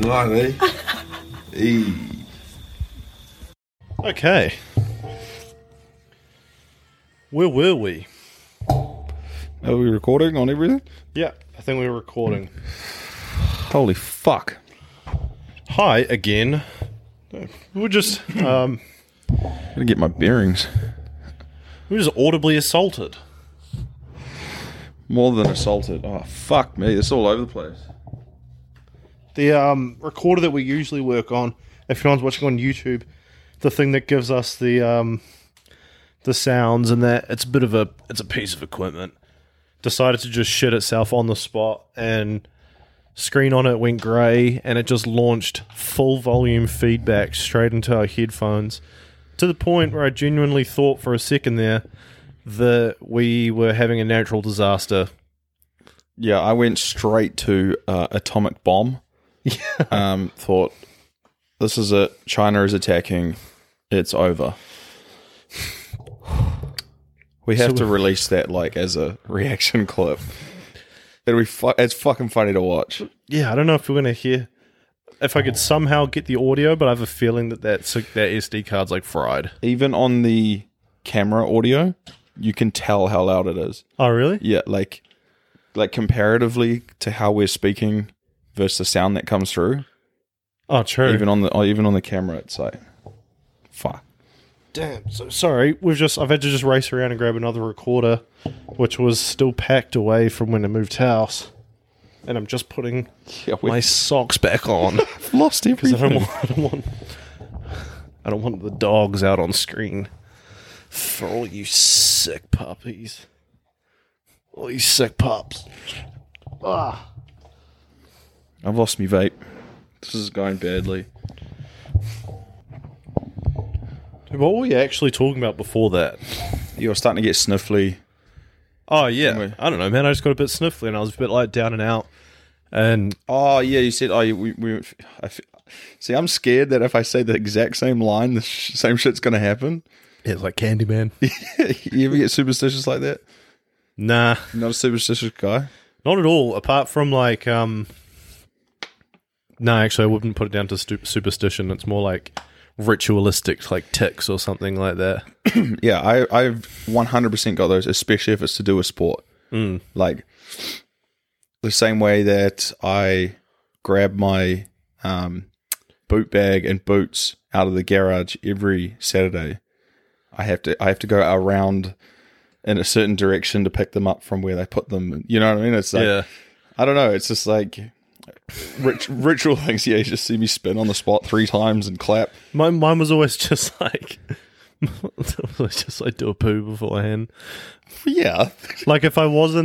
Right, eh? Okay. Where were we? Are we recording on everything? Yeah, I think we were recording. Holy fuck. Hi again. We're just Gotta get my bearings. we're just audibly assaulted. More than assaulted. Oh, fuck me. It's all over the place. The recorder that we usually work on, if anyone's watching on YouTube, the thing that gives us the sounds and that, it's a piece of equipment. Decided to just shit itself on the spot, and screen on it went grey, and it just launched full volume feedback straight into our headphones, to the point where I genuinely thought for a second there that we were having a natural disaster. Yeah, I went straight to atomic bomb. Thought, this is it. China is attacking. It's over. We have to release that as a reaction clip. It'll be it's fucking funny to watch. Yeah, I don't know if we're going to hear... If I could somehow get the audio, but I have a feeling that that SD card's fried. Even on the camera audio, you can tell how loud it is. Oh, really? Yeah, like comparatively to how we're speaking versus the sound that comes through. Oh, true. Even on the camera, it's fuck. Damn. So sorry. I've had to just race around and grab another recorder, which was still packed away from when I moved house, and I'm just putting my socks back on. I've lost Because everything. I don't want the dogs out on screen. For all you sick puppies. All you sick pups. Ah. I've lost me vape. This is going badly. What were we actually talking about before that? You're starting to get sniffly. Oh, yeah. I don't know, man. I just got a bit sniffly and I was a bit down and out. And Oh, yeah, you said, see, I'm scared that if I say the exact same line, the same shit's going to happen. it's like Candyman. You ever get superstitious like that? Nah. You're not a superstitious guy? Not at all. Apart from no, actually, I wouldn't put it down to superstition. It's more ritualistic, ticks or something like that. Yeah, I've 100% got those, especially if it's to do with sport. Like, the same way that I grab my boot bag and boots out of the garage every Saturday, I have to go around in a certain direction to pick them up from where they put them. You know what I mean? It's Yeah. I don't know. It's just ritual things. Yeah, you just see me spin on the spot 3 times and clap. Mine was always just it was just do a poo beforehand. Yeah. If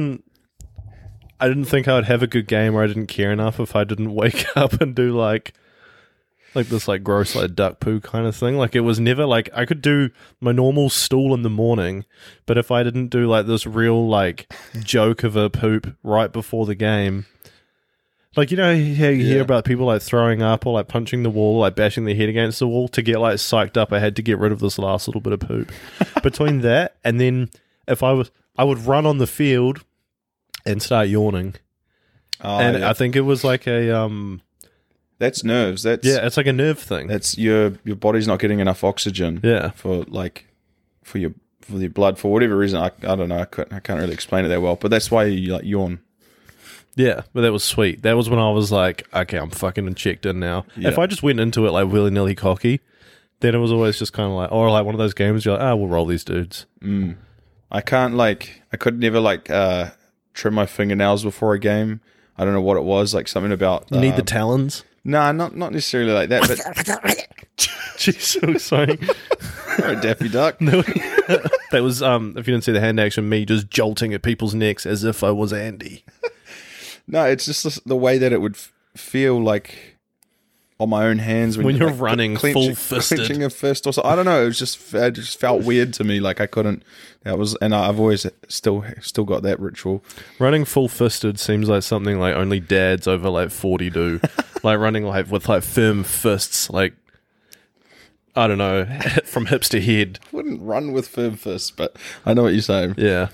I didn't think I would have a good game, or I didn't care enough if I didn't wake up and do this gross duck poo kind of thing. It was never I could do my normal stool in the morning, but if I didn't do this real joke of a poop right before the game, you know how you hear about people throwing up or punching the wall, bashing their head against the wall to get psyched up. I had to get rid of this last little bit of poop. Between that and then if I would run on the field and start yawning. Oh, and yeah. I think it was That's nerves. it's a nerve thing. That's your body's not getting enough oxygen. Yeah. For your blood for whatever reason. I don't know. I can't really explain it that well. But that's why you yawn. Yeah, but that was sweet. That was when I was okay, I'm fucking checked in now. Yeah. If I just went into it willy-nilly cocky, then it was always just kind of or one of those games you're we'll roll these dudes. I can't I could never trim my fingernails before a game. I don't know what it was. Something about You need the talons? Nah, not necessarily like that, but Jeez, so sorry. you're a Daffy Duck. That was, if you didn't see the hand action, me just jolting at people's necks as if I was Andy. No, it's just the way that it would feel on my own hands when you're running full-fisted. Clenching a fist or something. I don't know. It just felt weird to me. I couldn't. That was, and I've always still got that ritual. Running full-fisted seems like something only dads over 40 do. Running with firm fists. I don't know, from hips to head. I wouldn't run with firm fists, but I know what you're saying. Yeah.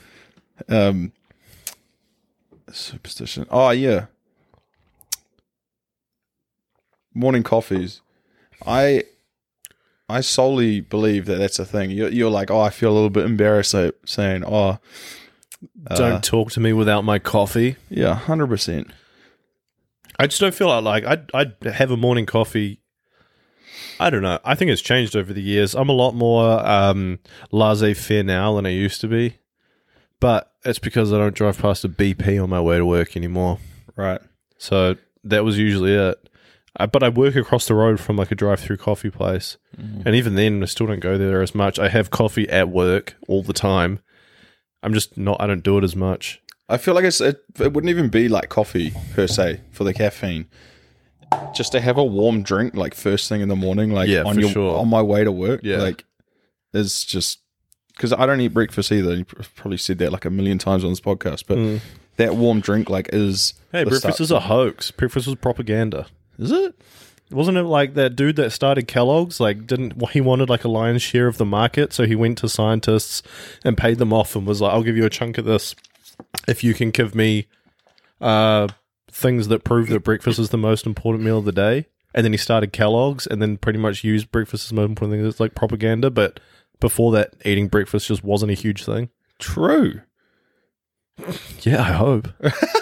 Superstition. Oh, yeah. morning coffees. I solely believe that that's a thing. You're like, oh, I feel a little bit embarrassed saying, oh, Don't talk to me without my coffee. yeah, 100%. I just don't feel like I'd have a morning coffee. I don't know. I think it's changed over the years. I'm a lot more laissez-faire now than I used to be. But it's because I don't drive past a BP on my way to work anymore. Right. So that was usually it. But I work across the road from like a drive-through coffee place. And even then, I still don't go there as much. I have coffee at work all the time. I don't do it as much. I feel like it wouldn't even be like coffee per se for the caffeine. Just to have a warm drink like first thing in the morning, like on my way to work, like is just because I don't eat breakfast either. You've probably said that like a million times on this podcast, but that warm drink like is breakfast is a hoax. Breakfast was propaganda. Is it? Wasn't it like that dude that started Kellogg's? Like, he wanted like a lion's share of the market, so he went to scientists and paid them off and was like, "I'll give you a chunk of this if you can give me things that prove that breakfast is the most important meal of the day." And then he started Kellogg's, and then pretty much used breakfast as the most important thing. It's like propaganda, but before that, eating breakfast just wasn't a huge thing. True. Yeah, I hope.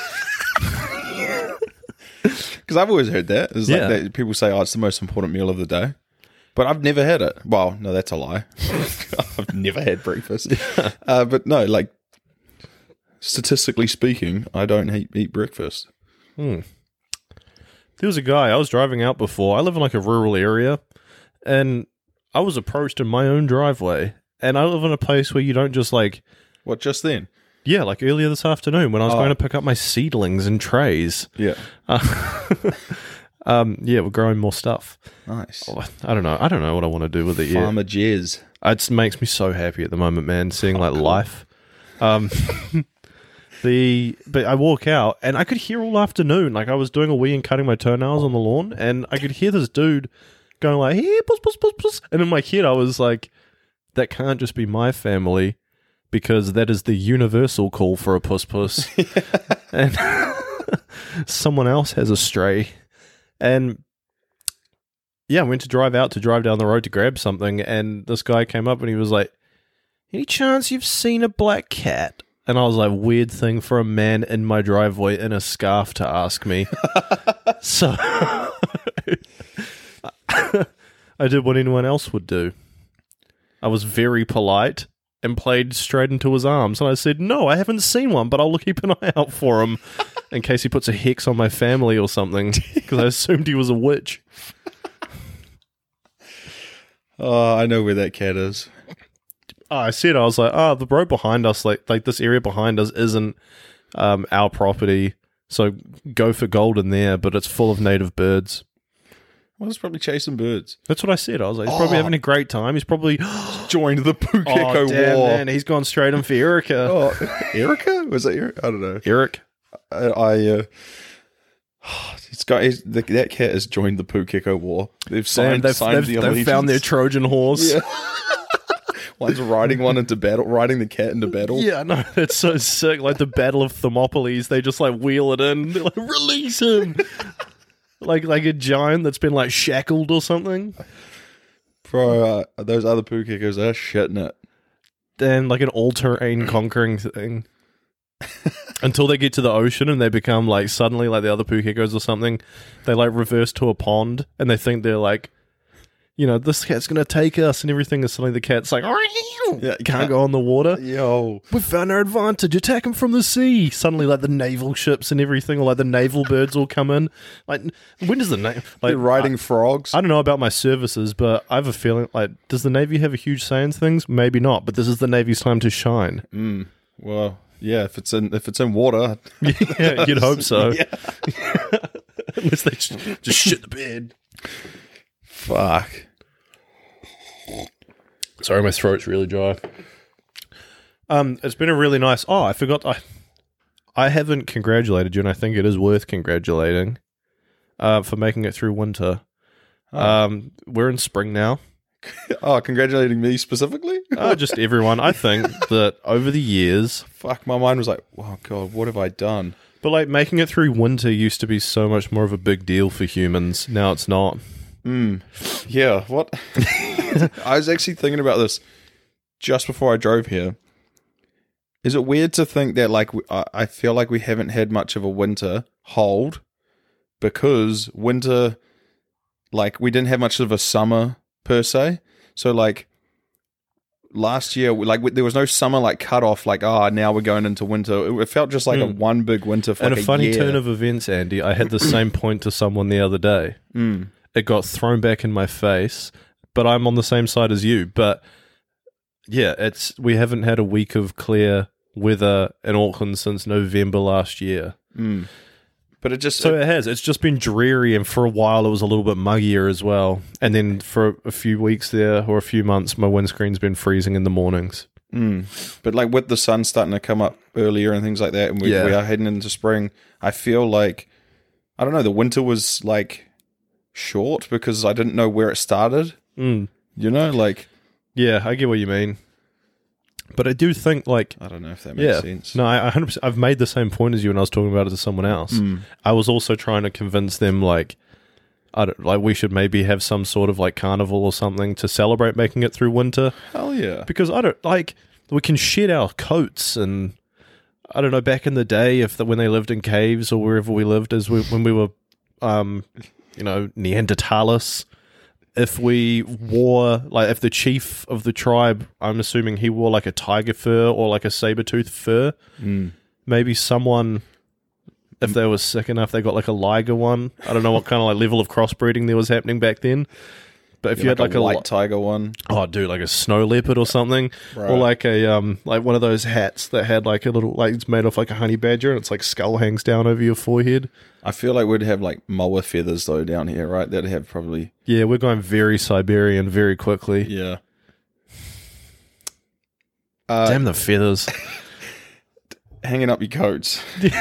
Because I've always heard that. It's like that people say, oh, it's the most important meal of the day. But I've never had it. Well, no, that's a lie. I've never had breakfast. But no, like, statistically speaking, I don't eat breakfast. There was a guy, I was driving out before. I live in like a rural area. And I was approached in my own driveway. And I live in a place where you don't just like... What, just then? Yeah, like earlier this afternoon when I was going to pick up my seedlings and trays. Yeah. We're growing more stuff. Nice. I don't know. I don't know what I want to do with it yet. Farmer Jez. It makes me so happy at the moment, man, seeing like life. But I walk out and I could hear all afternoon, like I was doing a wee and cutting my toenails on the lawn, and I could hear this dude going like, "Here, puss, puss, puss, puss." And in my head, I was like, that can't just be my family, because that is the universal call for a puss puss. And someone else has a stray. And yeah, I went to drive down the road to grab something, and this guy came up and he was like, "Any chance you've seen a black cat?" And I was like, weird thing for a man in my driveway in a scarf to ask me. So I did what anyone else would do. I was very polite and played straight into his arms. And I said, "No, I haven't seen one, but I'll keep an eye out for him in case he puts a hex on my family or something," because I assumed he was a witch. Oh, I know where that cat is. I was like, the road behind us, like this area behind us isn't our property, so go for gold in there, but it's full of native birds. Well, he's probably chasing birds. That's what I said. I was like, he's probably having a great time. He's probably joined the Pukeko War. Man, he's gone straight in for Erica. Erica? Was that Eric? I don't know. Eric. That cat has joined the Pukeko War. They've signed the allegiance. They've found their Trojan horse. Yeah. One's riding the cat into battle. Yeah, no, that's so sick. Like the Battle of Thermopylae, they just like wheel it in. They're like, "Release him!" like a giant that's been like shackled or something. Bro, those other Pukekos, they're shitting it. Then like an all-terrain conquering thing. Until they get to the ocean and they become like suddenly like the other Pukekos or something. They like reverse to a pond and they think they're like, this cat's going to take us and everything, is suddenly the cat's like, can't go on the water. Yo. We found our advantage. Attack him from the sea. Suddenly, like, the naval ships and everything, or like the naval birds all come in. Like, when does the Navy... Like, they're riding frogs. I don't know about my services, but I have a feeling, like, does the Navy have a huge say in things? Maybe not, but this is the Navy's time to shine. Well, yeah, if it's in water. Yeah, you'd hope so. Yeah. Unless they just shit the bed. Fuck. Sorry, my throat's really dry. It's been a really nice... Oh, I forgot... I haven't congratulated you, and I think it is worth congratulating for making it through winter. We're in spring now. Oh, congratulating me specifically? Just everyone. I think that over the years... Fuck, my mind was like, oh, God, what have I done? But like making it through winter used to be so much more of a big deal for humans. Now it's not. Yeah, what? I was actually thinking about this just before I drove here. Is it weird to think that like I feel like we haven't had much of a winter hold because winter, like we didn't have much of a summer per se. So like last year, like there was no summer like cut off. Like now we're going into winter. It felt just like a one big winter for And like a funny year. turn of events, Andy. I had the same point to someone the other day. It got thrown back in my face, but I'm on the same side as you. But yeah, we haven't had a week of clear weather in Auckland since November last year. But it just It's just been dreary, and for a while it was a little bit muggier as well. And then for a few weeks there, or a few months, my windscreen's been freezing in the mornings. But like with the sun starting to come up earlier and things like that, and we are heading into spring, I feel like, I don't know, the winter was like short because I didn't know where it started. You know, like... Yeah, I get what you mean. But I do think, like... I don't know if that makes sense. No, I 100%... I've made the same point as you when I was talking about it to someone else. I was also trying to convince them, like... we should maybe have some sort of, like, carnival or something to celebrate making it through winter. Hell yeah. Because, we can shed our coats and... I don't know, back in the day, when they lived in caves or wherever we lived, when we were... Neanderthalis, if we wore, like, if the chief of the tribe, I'm assuming he wore, like, a tiger fur or, like, a saber-tooth fur, maybe someone, if they were sick enough, they got, like, a liger one. I don't know what kind of, like, level of crossbreeding there was happening back then. But if you had, like, a white tiger one. Oh, dude, like a snow leopard or something. Right. Or, like, like one of those hats that had, like, a little, like, it's made off, like, a honey badger, and it's, like, skull hangs down over your forehead. I feel like we'd have like moa feathers though down here, right? That'd have probably... Yeah, we're going very Siberian very quickly. Yeah. Damn the feathers. Hanging up your coats.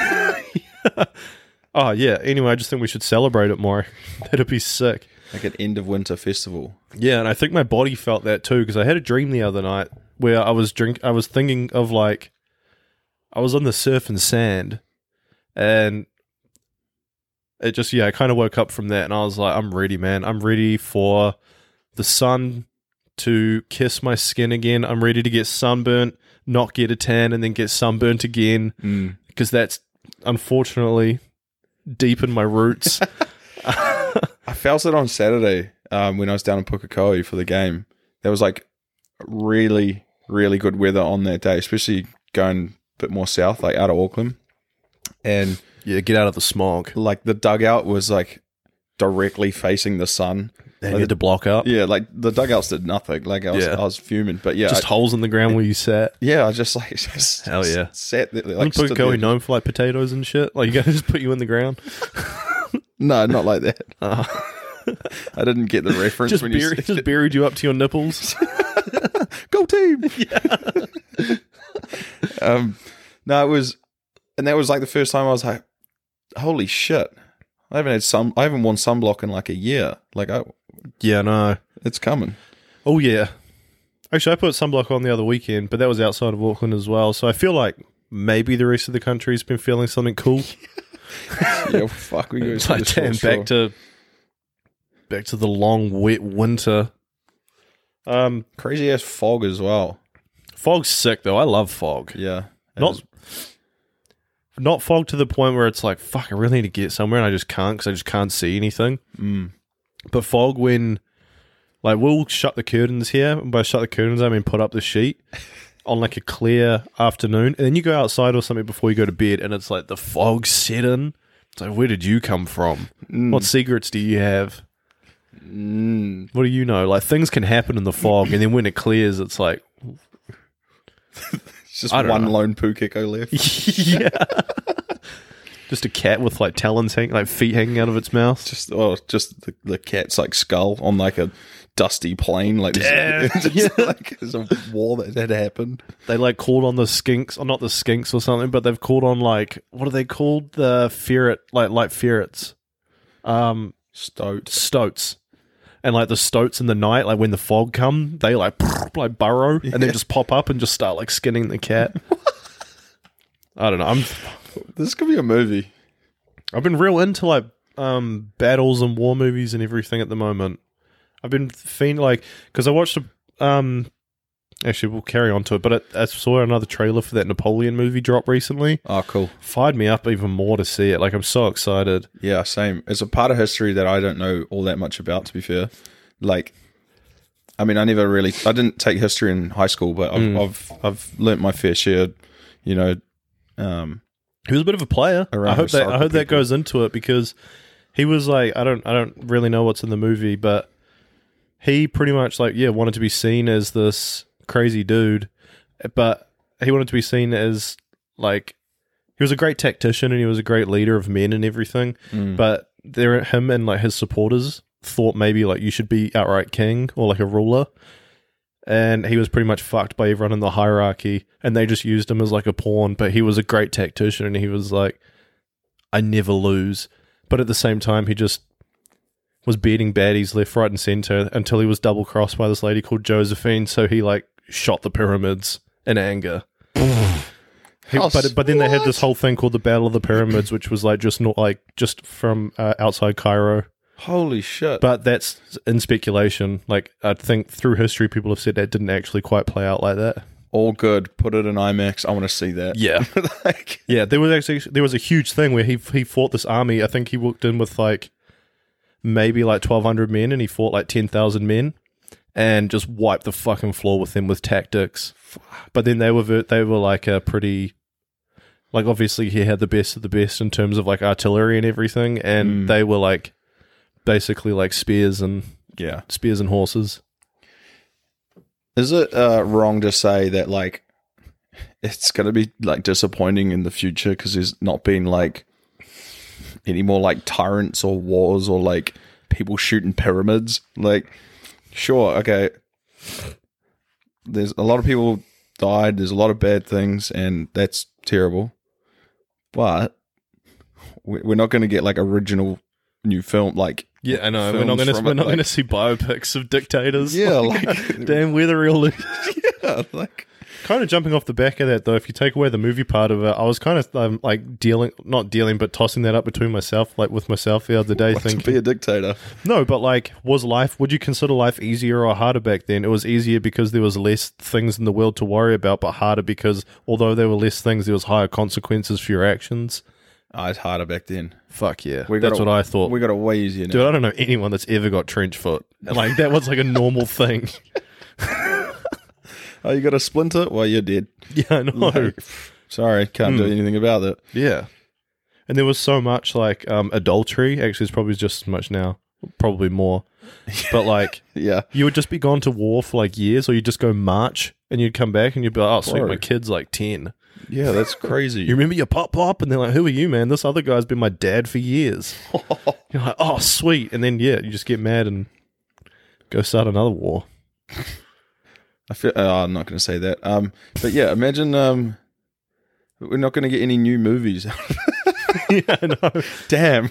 Oh, yeah. Anyway, I just think we should celebrate it more. That'd be sick. Like an end of winter festival. Yeah, and I think my body felt that too, because I had a dream the other night where I was thinking of, like, I was on the surf and sand, and it just, I kind of woke up from that, and I was like, I'm ready, man. I'm ready for the sun to kiss my skin again. I'm ready to get sunburnt, not get a tan, and then get sunburnt again, because that's, unfortunately, deep in my roots. I felt it on Saturday when I was down in Pukekohe for the game. There was like really, really good weather on that day, especially going a bit more south, like out of Auckland. And yeah, get out of the smog. Like the dugout was like directly facing the sun. They had to block up. Yeah, like the dugouts did nothing. Like I was fuming, but yeah, just holes in the ground where you sat. Yeah, I just hell yeah, sat there. Like, Pukekohe known for like potatoes and shit. Like you gotta just put you in the ground. No, not like that. I didn't get the reference. Just buried you up to your nipples. Go team! Yeah. No, it was, and that was like the first time I was like, "Holy shit! I haven't worn sunblock in like a year." Like, yeah, no, it's coming. Oh yeah. Actually, I put sunblock on the other weekend, but that was outside of Auckland as well. So I feel like maybe the rest of the country's been feeling something cool. Yeah, fuck, we go like, damn, back to the long wet winter. Crazy ass fog as well. Fog's sick though. I love fog. Yeah, not fog to the point where it's like, fuck, I really need to get somewhere and I just can't because I just can't see anything. But fog when, like, we'll shut the curtains here. And by shut the curtains, I mean put up the sheet on like a clear afternoon, and then you go outside or something before you go to bed, and it's like the fog set in. It's like, where did you come from? What secrets do you have? What do you know? Like, things can happen in the fog, and then when it clears, it's like it's just one lone Pukeko left. Yeah, just a cat with like talons feet hanging out of its mouth. Just the cat's like skull on like a dusty plane, like there's a war that had happened. They like called on the skinks, or not the skinks or something, but they've called on like, what are they called? The ferret, like ferrets, stoats, and like the stoats in the night, like when the fog come, they like burrow and then just pop up and just start like skinning the cat. I don't know. This could be a movie. I've been real into like battles and war movies and everything at the moment. I've been because I watched actually we'll carry on to it, but I saw another trailer for that Napoleon movie drop recently. Oh, cool. Fired me up even more to see it. Like, I'm so excited. Yeah, same. It's a part of history that I don't know all that much about, to be fair. Like, I mean, I didn't take history in high school, but I've learnt my fair share, you know. He was a bit of a player. I hope that goes into it, because he was like, I don't really know what's in the movie, but he pretty much wanted to be seen as this crazy dude, but he wanted to be seen as like, he was a great tactician and he was a great leader of men and everything, but him and like his supporters thought maybe like you should be outright king or like a ruler, and he was pretty much fucked by everyone in the hierarchy, and they just used him as like a pawn. But he was a great tactician and he was like, I never lose, but at the same time he just was beating baddies left, right and center until he was double crossed by this lady called Josephine, so he like shot the pyramids in anger. But then they had this whole thing called the Battle of the Pyramids, which was like just from outside Cairo. Holy shit. But that's in speculation. Like, I think through history people have said that didn't actually quite play out like that. All good. Put it in IMAX. I want to see that. Yeah. Yeah, there was a huge thing where he fought this army. I think he walked in with like maybe like 1,200 men, and he fought like 10,000 men and just wiped the fucking floor with them with tactics. But then they were like a pretty, like, obviously he had the best of the best in terms of like artillery and everything, and they were like basically like spears and horses. Is it wrong to say that like it's going to be like disappointing in the future because there's not been like any more like tyrants or wars or like people shooting pyramids? Like, sure, okay, there's a lot of people died, there's a lot of bad things, and that's terrible, but we're not going to get like original new film, like, yeah, I know, we're not going to see biopics of dictators. Yeah, like damn, we're the real losers. Yeah, like, kind of jumping off the back of that though, if you take away the movie part of it, I was kind of like but tossing that up between myself, like with myself the other day, thinking, to be a dictator. No, but like, would you consider life easier or harder back then? It was easier because there was less things in the world to worry about, but harder because although there were less things, there was higher consequences for your actions. It's harder back then. Fuck yeah. That's what I thought. We got it way easier now. Dude, I don't know anyone that's ever got trench foot. Like, that was like a normal thing. Oh, you got a splinter? Well, you're dead. Yeah, I know. Like, sorry, can't do anything about it. Yeah. And there was so much like adultery. Actually, it's probably just as much now. Probably more. But like, yeah, you would just be gone to war for like years, or you'd just go march and you'd come back and you'd be like, oh, sweet, my kid's like 10. Yeah, that's crazy. You remember your pop? And they're like, who are you, man? This other guy's been my dad for years. You're like, oh, sweet. And then, yeah, you just get mad and go start another war. I feel, I'm not going to say that. But yeah, imagine we're not going to get any new movies. Yeah, I know. Damn.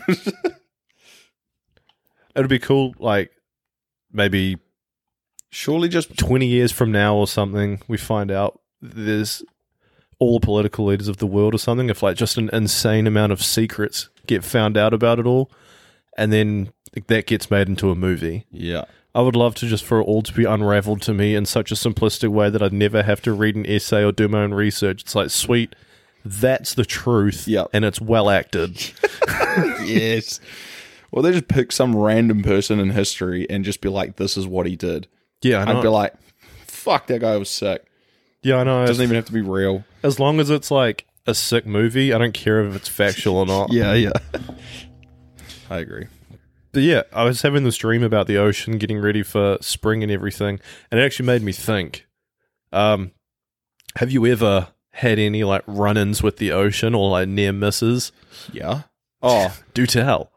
It'd be cool, like, maybe surely just 20 years from now or something, we find out there's all the political leaders of the world or something, if like just an insane amount of secrets get found out about it all, and then that gets made into a movie. Yeah. I would love to just for it all to be unraveled to me in such a simplistic way that I'd never have to read an essay or do my own research. It's like, sweet, that's the truth. Yep. And it's well acted. Yes. Well, they just pick some random person in history and just be like, this is what he did. Yeah, I know. I'd be like, fuck, that guy was sick. Yeah, I know. It doesn't even have to be real. As long as it's like a sick movie, I don't care if it's factual or not. Yeah. I agree. But yeah, I was having this dream about the ocean, getting ready for spring and everything, and it actually made me think. Have you ever had any like run-ins with the ocean or like near misses? Yeah. Oh, do tell.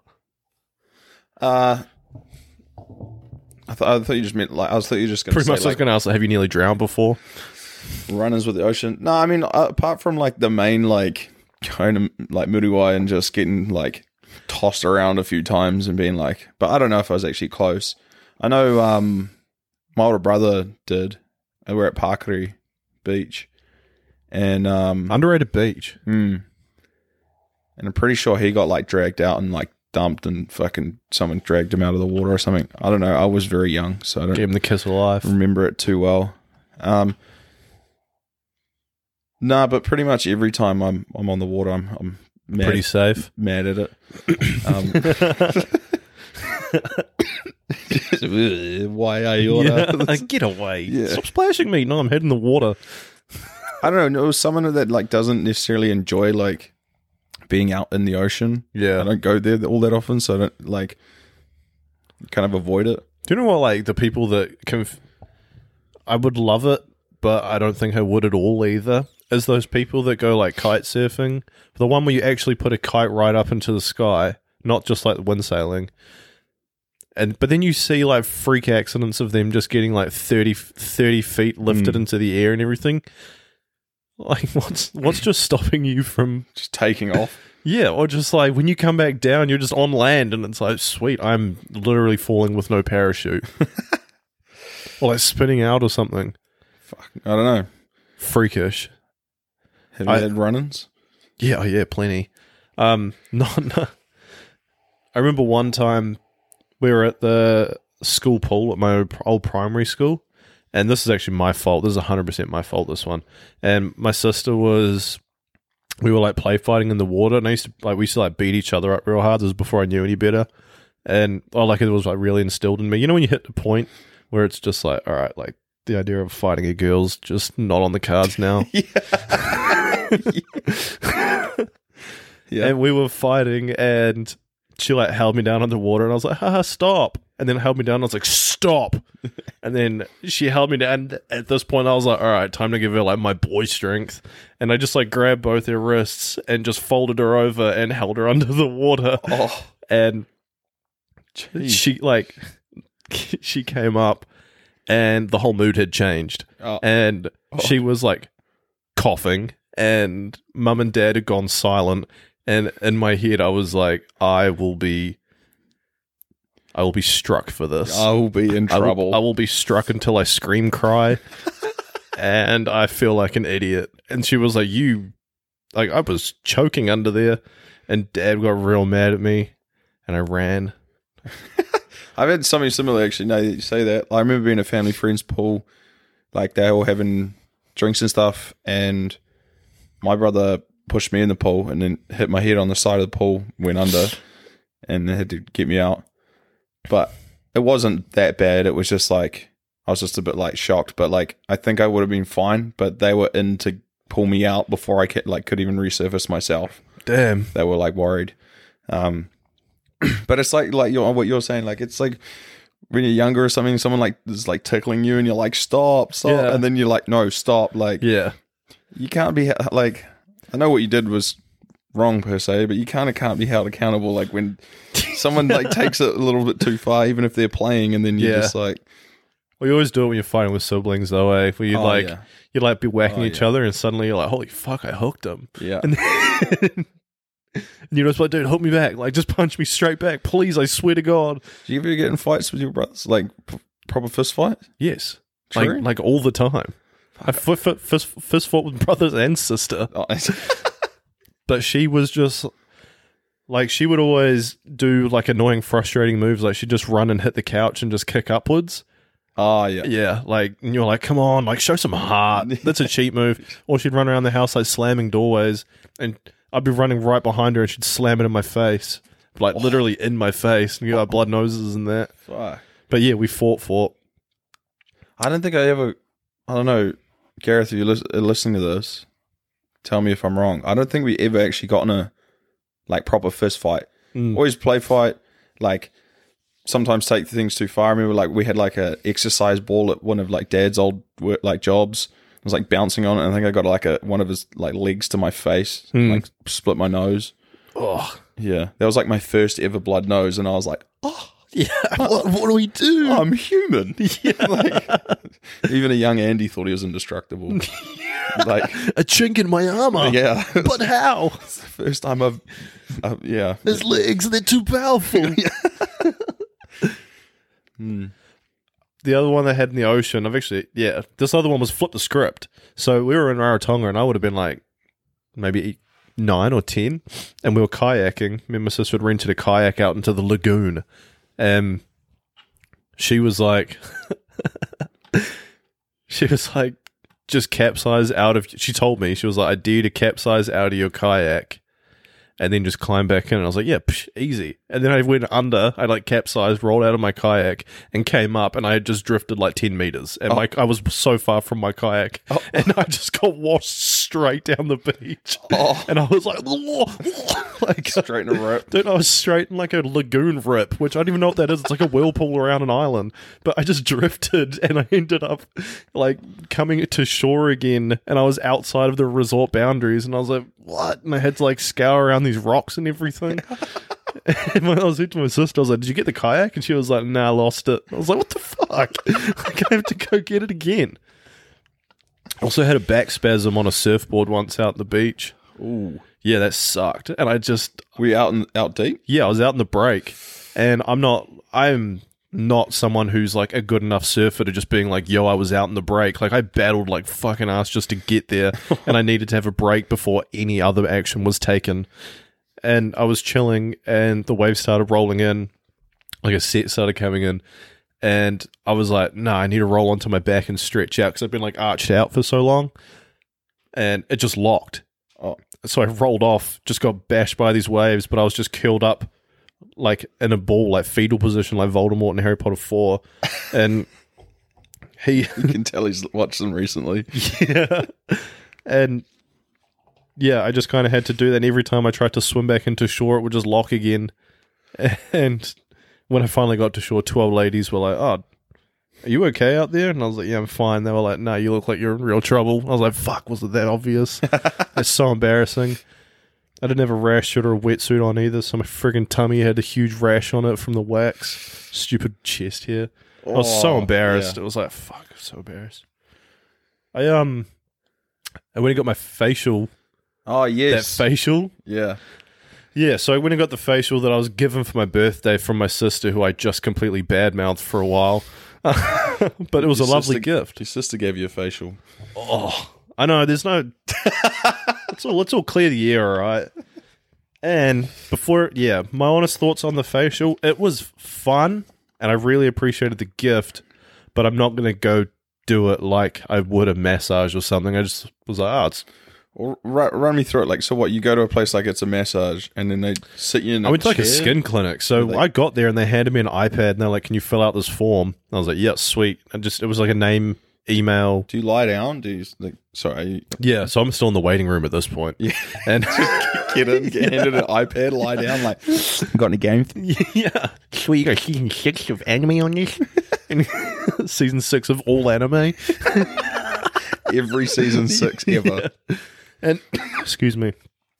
I thought you just meant like I thought you were just going to say, pretty much. I was going to ask, have you nearly drowned before? Run-ins with the ocean? No, I mean apart from like the main like going to like Muriwai and just getting like tossed around a few times and being like, but I don't know if I was actually close. I know my older brother did. And we're at Pakari Beach, and underrated beach. and I'm pretty sure he got like dragged out and like dumped, and fucking someone dragged him out of the water or something. I don't know. I was very young, so I don't Gave him the kiss of life. remember it too well. Nah, but pretty much every time I'm on the water, I'm mad, Pretty safe. mad at it. Why are you? Get away. Yeah. Stop splashing me. No, I'm heading the water. I don't know. It was someone that like doesn't necessarily enjoy like being out in the ocean. Yeah. I don't go there all that often, so I don't like kind of avoid it. Do you know what, like, the people that I would love it, but I don't think I would at all either, is those people that go, like, kite surfing. The one where you actually put a kite right up into the sky, not just, like, wind sailing. But then you see, like, freak accidents of them just getting, like, 30 feet lifted into the air and everything. Like, what's just stopping you from... Just taking off. Yeah, or just, like, when you come back down, you're just on land, and it's like, sweet, I'm literally falling with no parachute. Or, like, spinning out or something. Fuck, I don't know. Freakish. Have you had run-ins? Yeah, plenty. No. I remember one time we were at the school pool at my old primary school, and this is actually my fault. This is 100% my fault, this one. And my sister we were like play fighting in the water, and we used to like beat each other up real hard. This was before I knew any better. And it was like really instilled in me. You know when you hit the point where it's just like, all right, like the idea of fighting a girl's just not on the cards now. Yeah. And we were fighting, and she like held me down underwater, and I was like, haha, stop. And then held me down, and I was like, stop. And then she held me down. At this point, I was like, all right, time to give her like my boy strength. And I just like grabbed both her wrists and just folded her over and held her under the water. Oh, And jeez. she came up, and the whole mood had changed. Oh. And she was like coughing, and mum and dad had gone silent. And in my head, I was like, I will be struck for this. I will be in trouble. I will be struck until I scream cry. And I feel like an idiot. And she was like, I was choking under there. And dad got real mad at me, and I ran. I've had something similar, actually. Now that you say that, I remember being at a family friend's pool, like they were all having drinks and stuff, and my brother pushed me in the pool and then hit my head on the side of the pool, went under, and they had to get me out. But it wasn't that bad. It was just like, I was just a bit like shocked, but like I think I would have been fine, but they were in to pull me out before I could even resurface myself. Damn. They were like worried. But it's like what you're saying, like it's like when you're younger or something, someone like is like tickling you and you're like, stop, Yeah. and then you're like, no, stop. Like, Yeah. you can't be like, I know what you did was wrong per se, but you kind of can't be held accountable. Like when someone like takes it a little bit too far, even if they're playing, and then you're Yeah. just like, Well, you always do it when you're fighting with siblings, though, eh? Where you yeah. you like be whacking Oh, each yeah. other, and suddenly you're like, holy fuck, I hooked him. yeah. And then you're just like, dude, hook me back. Like, just punch me straight back. Please, I swear to God. Do you ever get in fights with your brothers? Like proper fist fight? Yes. True? Like all the time. I fist fought with brothers and sister. Oh, But she was just... Like, she would always do, like, annoying, frustrating moves. Like, she'd just run and hit the couch and just kick upwards. oh yeah. Yeah, like, and you're like, come on, like, show some heart. That's a cheat move. Or she'd run around the house, like, slamming doorways, and I'd be running right behind her, and she'd slam it in my face. Like, literally in my face. And you got like, blood noses and that. Fuck. But yeah, we fought. I don't think I ever. I don't know, Gareth. If you're listening to this, tell me if I'm wrong. I don't think we ever actually got in a like proper fist fight. Always play fight. Like sometimes take things too far. I remember like we had like a exercise ball at one of like Dad's old work, like jobs. I was like bouncing on it. And I think I got like one of his like legs to my face, like split my nose. Oh, Yeah, that was like my first ever blood nose, and I was like, oh. yeah. What do we do? I'm human. Yeah. Like, even a young Andy thought he was indestructible. Like, A chink in my armor. yeah. But how? It's the first time I've yeah. His legs, they're too powerful. The other one they had in the ocean, this other one was flip the script. So we were in Rarotonga, and I would have been like maybe 9 or 10, and we were kayaking. Me and my sister had rented a kayak out into the lagoon, and she was like, just capsize out of. She told me, she was like, I dare you to capsize out of your kayak, and then just climb back in. And I was like, yeah, easy. And then I went under. I like capsized, rolled out of my kayak, and came up, and I had just drifted like 10 meters, and I was so far from my kayak, and I just got washed straight down the beach. And I was like, like Straight in a rip. dude, I was straight in like a lagoon rip, which I don't even know what that is. It's like a whirlpool around an island. But I just drifted, and I ended up like coming to shore again, and I was outside of the resort boundaries, and I was like, what? And I had to like scour around these rocks and everything. And when I was to my sister, I was like, did you get the kayak? And she was like, nah, I lost it. I was like, what the fuck? Like, I have to go get it again. Also had a back spasm on a surfboard once out on the beach. Ooh. Yeah, that sucked. And I just... Were you out deep? Yeah, I was out in the break. And I'm not someone who's like a good enough surfer to just being like, yo, I was out in the break. Like, I battled like fucking ass just to get there. And I needed to have a break before any other action was taken. And I was chilling, and the waves started rolling in. Like a set started coming in. And I was like, nah, I need to roll onto my back and stretch out because I've been like arched out for so long. And it just locked. So I rolled off, just got bashed by these waves, but I was just curled up like in a ball, like fetal position, like Voldemort in Harry Potter 4. And You can tell he's watched them recently. yeah. And yeah, I just kind of had to do that. And every time I tried to swim back into shore, it would just lock again. And when I finally got to shore, 2 old ladies were like, oh, are you okay out there? And I was like, yeah, I'm fine. They were like, no, you look like you're in real trouble. I was like, fuck, was it that obvious? It's so embarrassing. I didn't have a rash suit or a wetsuit on either, so my friggin' tummy had a huge rash on it from the wax. Stupid chest hair. I was so embarrassed. Yeah. It was like, fuck, I'm so embarrassed. I went and got my facial. Oh, yes. That facial. Yeah. Yeah, so I went and got the facial that I was given for my birthday from my sister, who I just completely badmouthed for a while. But it was a lovely gift. Your sister gave you a facial. Oh, I know. There's no. Let's all clear the air, all right? And my honest thoughts on the facial. It was fun, and I really appreciated the gift. But I'm not going to go do it like I would a massage or something. I just was like, it's. Well, run me through it. Like, so what? You go to a place like it's a massage, and then they sit you in a I went to like a chair? skin clinic. So I got there, and they handed me an iPad, and they're like, "Can you fill out this form?" And I was like, "Yeah, sweet." And it was like a name, email. Do you lie down? Do you like? Sorry. Yeah. So I'm still in the waiting room at this point. Yeah. And Get handed an iPad, lie down, like, got any games? yeah. So you got season 6 of anime on this? Season 6 of all anime. Every season 6 ever. Yeah. And excuse me,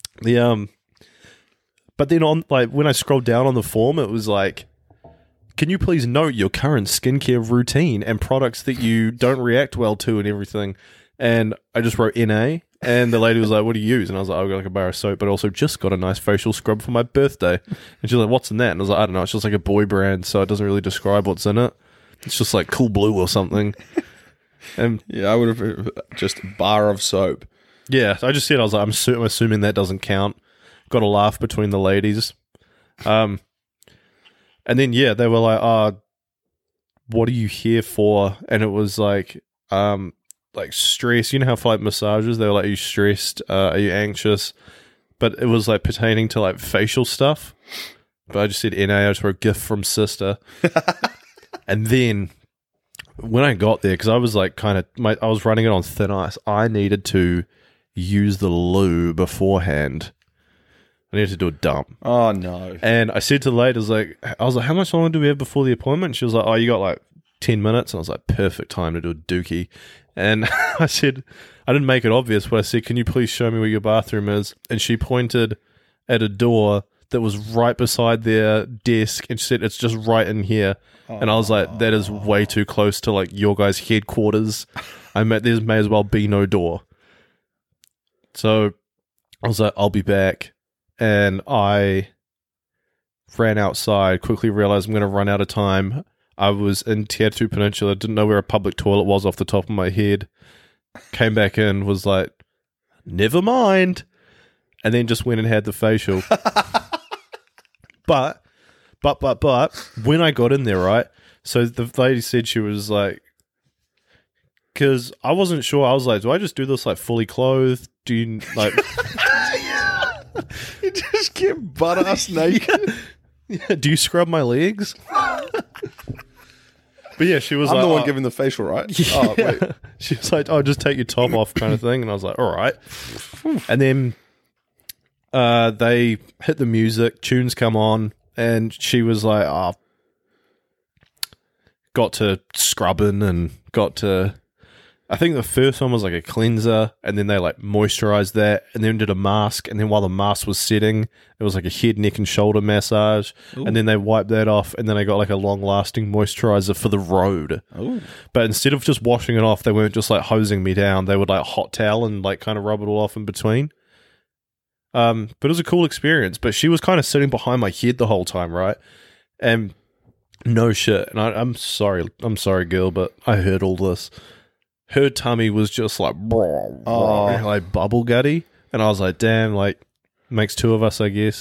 but then on like when I scrolled down on the form, it was like, can you please note your current skincare routine and products that you don't react well to and everything? And I just wrote NA, and the lady was like, what do you use? And I was like, I've got like a bar of soap, but also just got a nice facial scrub for my birthday. And she's like, what's in that? And I was like, I don't know, it's just like a boy brand, so it doesn't really describe what's in it. It's just like Cool Blue or something. And yeah, I would have just bar of soap. Yeah, I just said, I was like, I'm assuming that doesn't count. Got a laugh between the ladies. And then, yeah, they were like, what are you here for? And it was like stress. You know how for like massages, they were like, are you stressed? Are you anxious? But it was like pertaining to like facial stuff. But I just said NA, I just wrote a gift from sister. And then when I got there, because I was like I was running it on thin ice, I needed to use the loo beforehand. I needed to do a dump. Oh no. And I said to the lady, I was like, how much longer do we have before the appointment? She was like, oh, you got like 10 minutes. And I was like, perfect time to do a dookie. And I said, I didn't make it obvious, but I said, can you please show me where your bathroom is? And she pointed at a door that was right beside their desk, and she said, it's just right in here. And I was like, that is way too close to like your guys' headquarters. There may as well be no door. So I was like, I'll be back. And I ran outside, quickly realized I'm going to run out of time. I was in Te Peninsula, didn't know where a public toilet was off the top of my head. Came back in, was like, never mind. and then just went and had the facial. But when I got in there, right? So the lady said she was like, because I wasn't sure. I was like, do I just do this like fully clothed? Do you like? You just get butt ass naked. Yeah, do you scrub my legs? But yeah, she was I'm like, the one giving the facial, right? Yeah. Oh, wait. She was like, oh, just take your top off kind of thing. And I was like, all right. And then they hit the music, tunes come on, and she was like, oh, got to scrubbing and got to, I think the first one was like a cleanser, and then they like moisturized that, and then did a mask, and then while the mask was setting, it was like a head, neck, and shoulder massage, and then they wiped that off, and then I got like a long-lasting moisturizer for the road. Ooh. But instead of just washing it off, they weren't just like hosing me down; they would like hot towel and like kind of rub it all off in between. But it was a cool experience. But she was kind of sitting behind my head the whole time, right? And no shit, and I'm sorry, girl, but I heard all this. Her tummy was just like, like bubble gutty, and I was like, "Damn!" Like, makes two of us, I guess.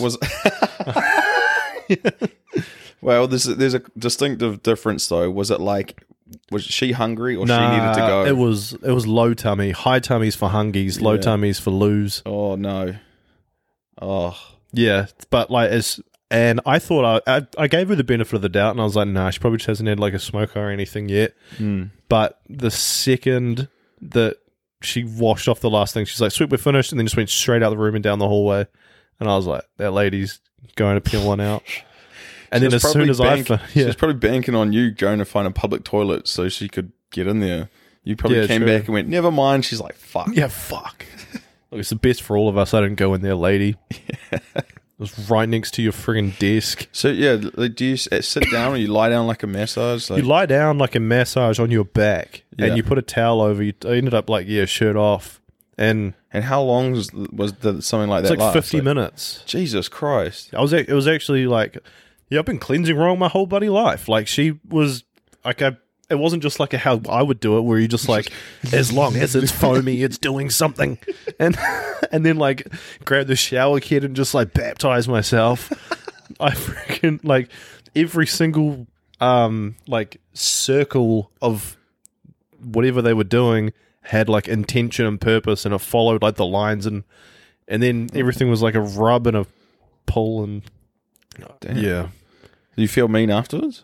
Well, there's a distinctive difference though. Was she hungry or she needed to go? It was low tummy. High tummies for hungies, low tummies for loos. Oh no! Oh yeah, but like and I thought I gave her the benefit of the doubt, and I was like, nah, she probably just hasn't had like a smoke or anything yet. But the second that she washed off the last thing, she's like, sweet, we're finished, and then just went straight out the room and down the hallway. And I was like, that lady's going to peel one out. And then as soon as she was probably banking on you going to find a public toilet so she could get in there. You probably came back and went, never mind. She's like, fuck. Yeah, fuck. Look, it's the best for all of us. I didn't go in there, lady. It was right next to your friggin' desk. So, yeah, do you sit down or you lie down like a massage? You lie down like a massage on your back, and you put a towel over you. I ended up like, shirt off. And how long was something like that it's like last? 50 minutes. Jesus Christ. It was actually like, I've been cleansing wrong my whole bloody life. Like, she was like it wasn't just like how I would do it, where you just like, as long as it's foamy, it's doing something, and then like grab the shower kit and just like baptize myself. I freaking like every single like circle of whatever they were doing had like intention and purpose, and it followed like the lines, and then everything was like a rub and a pull, and yeah. Do you feel mean afterwards?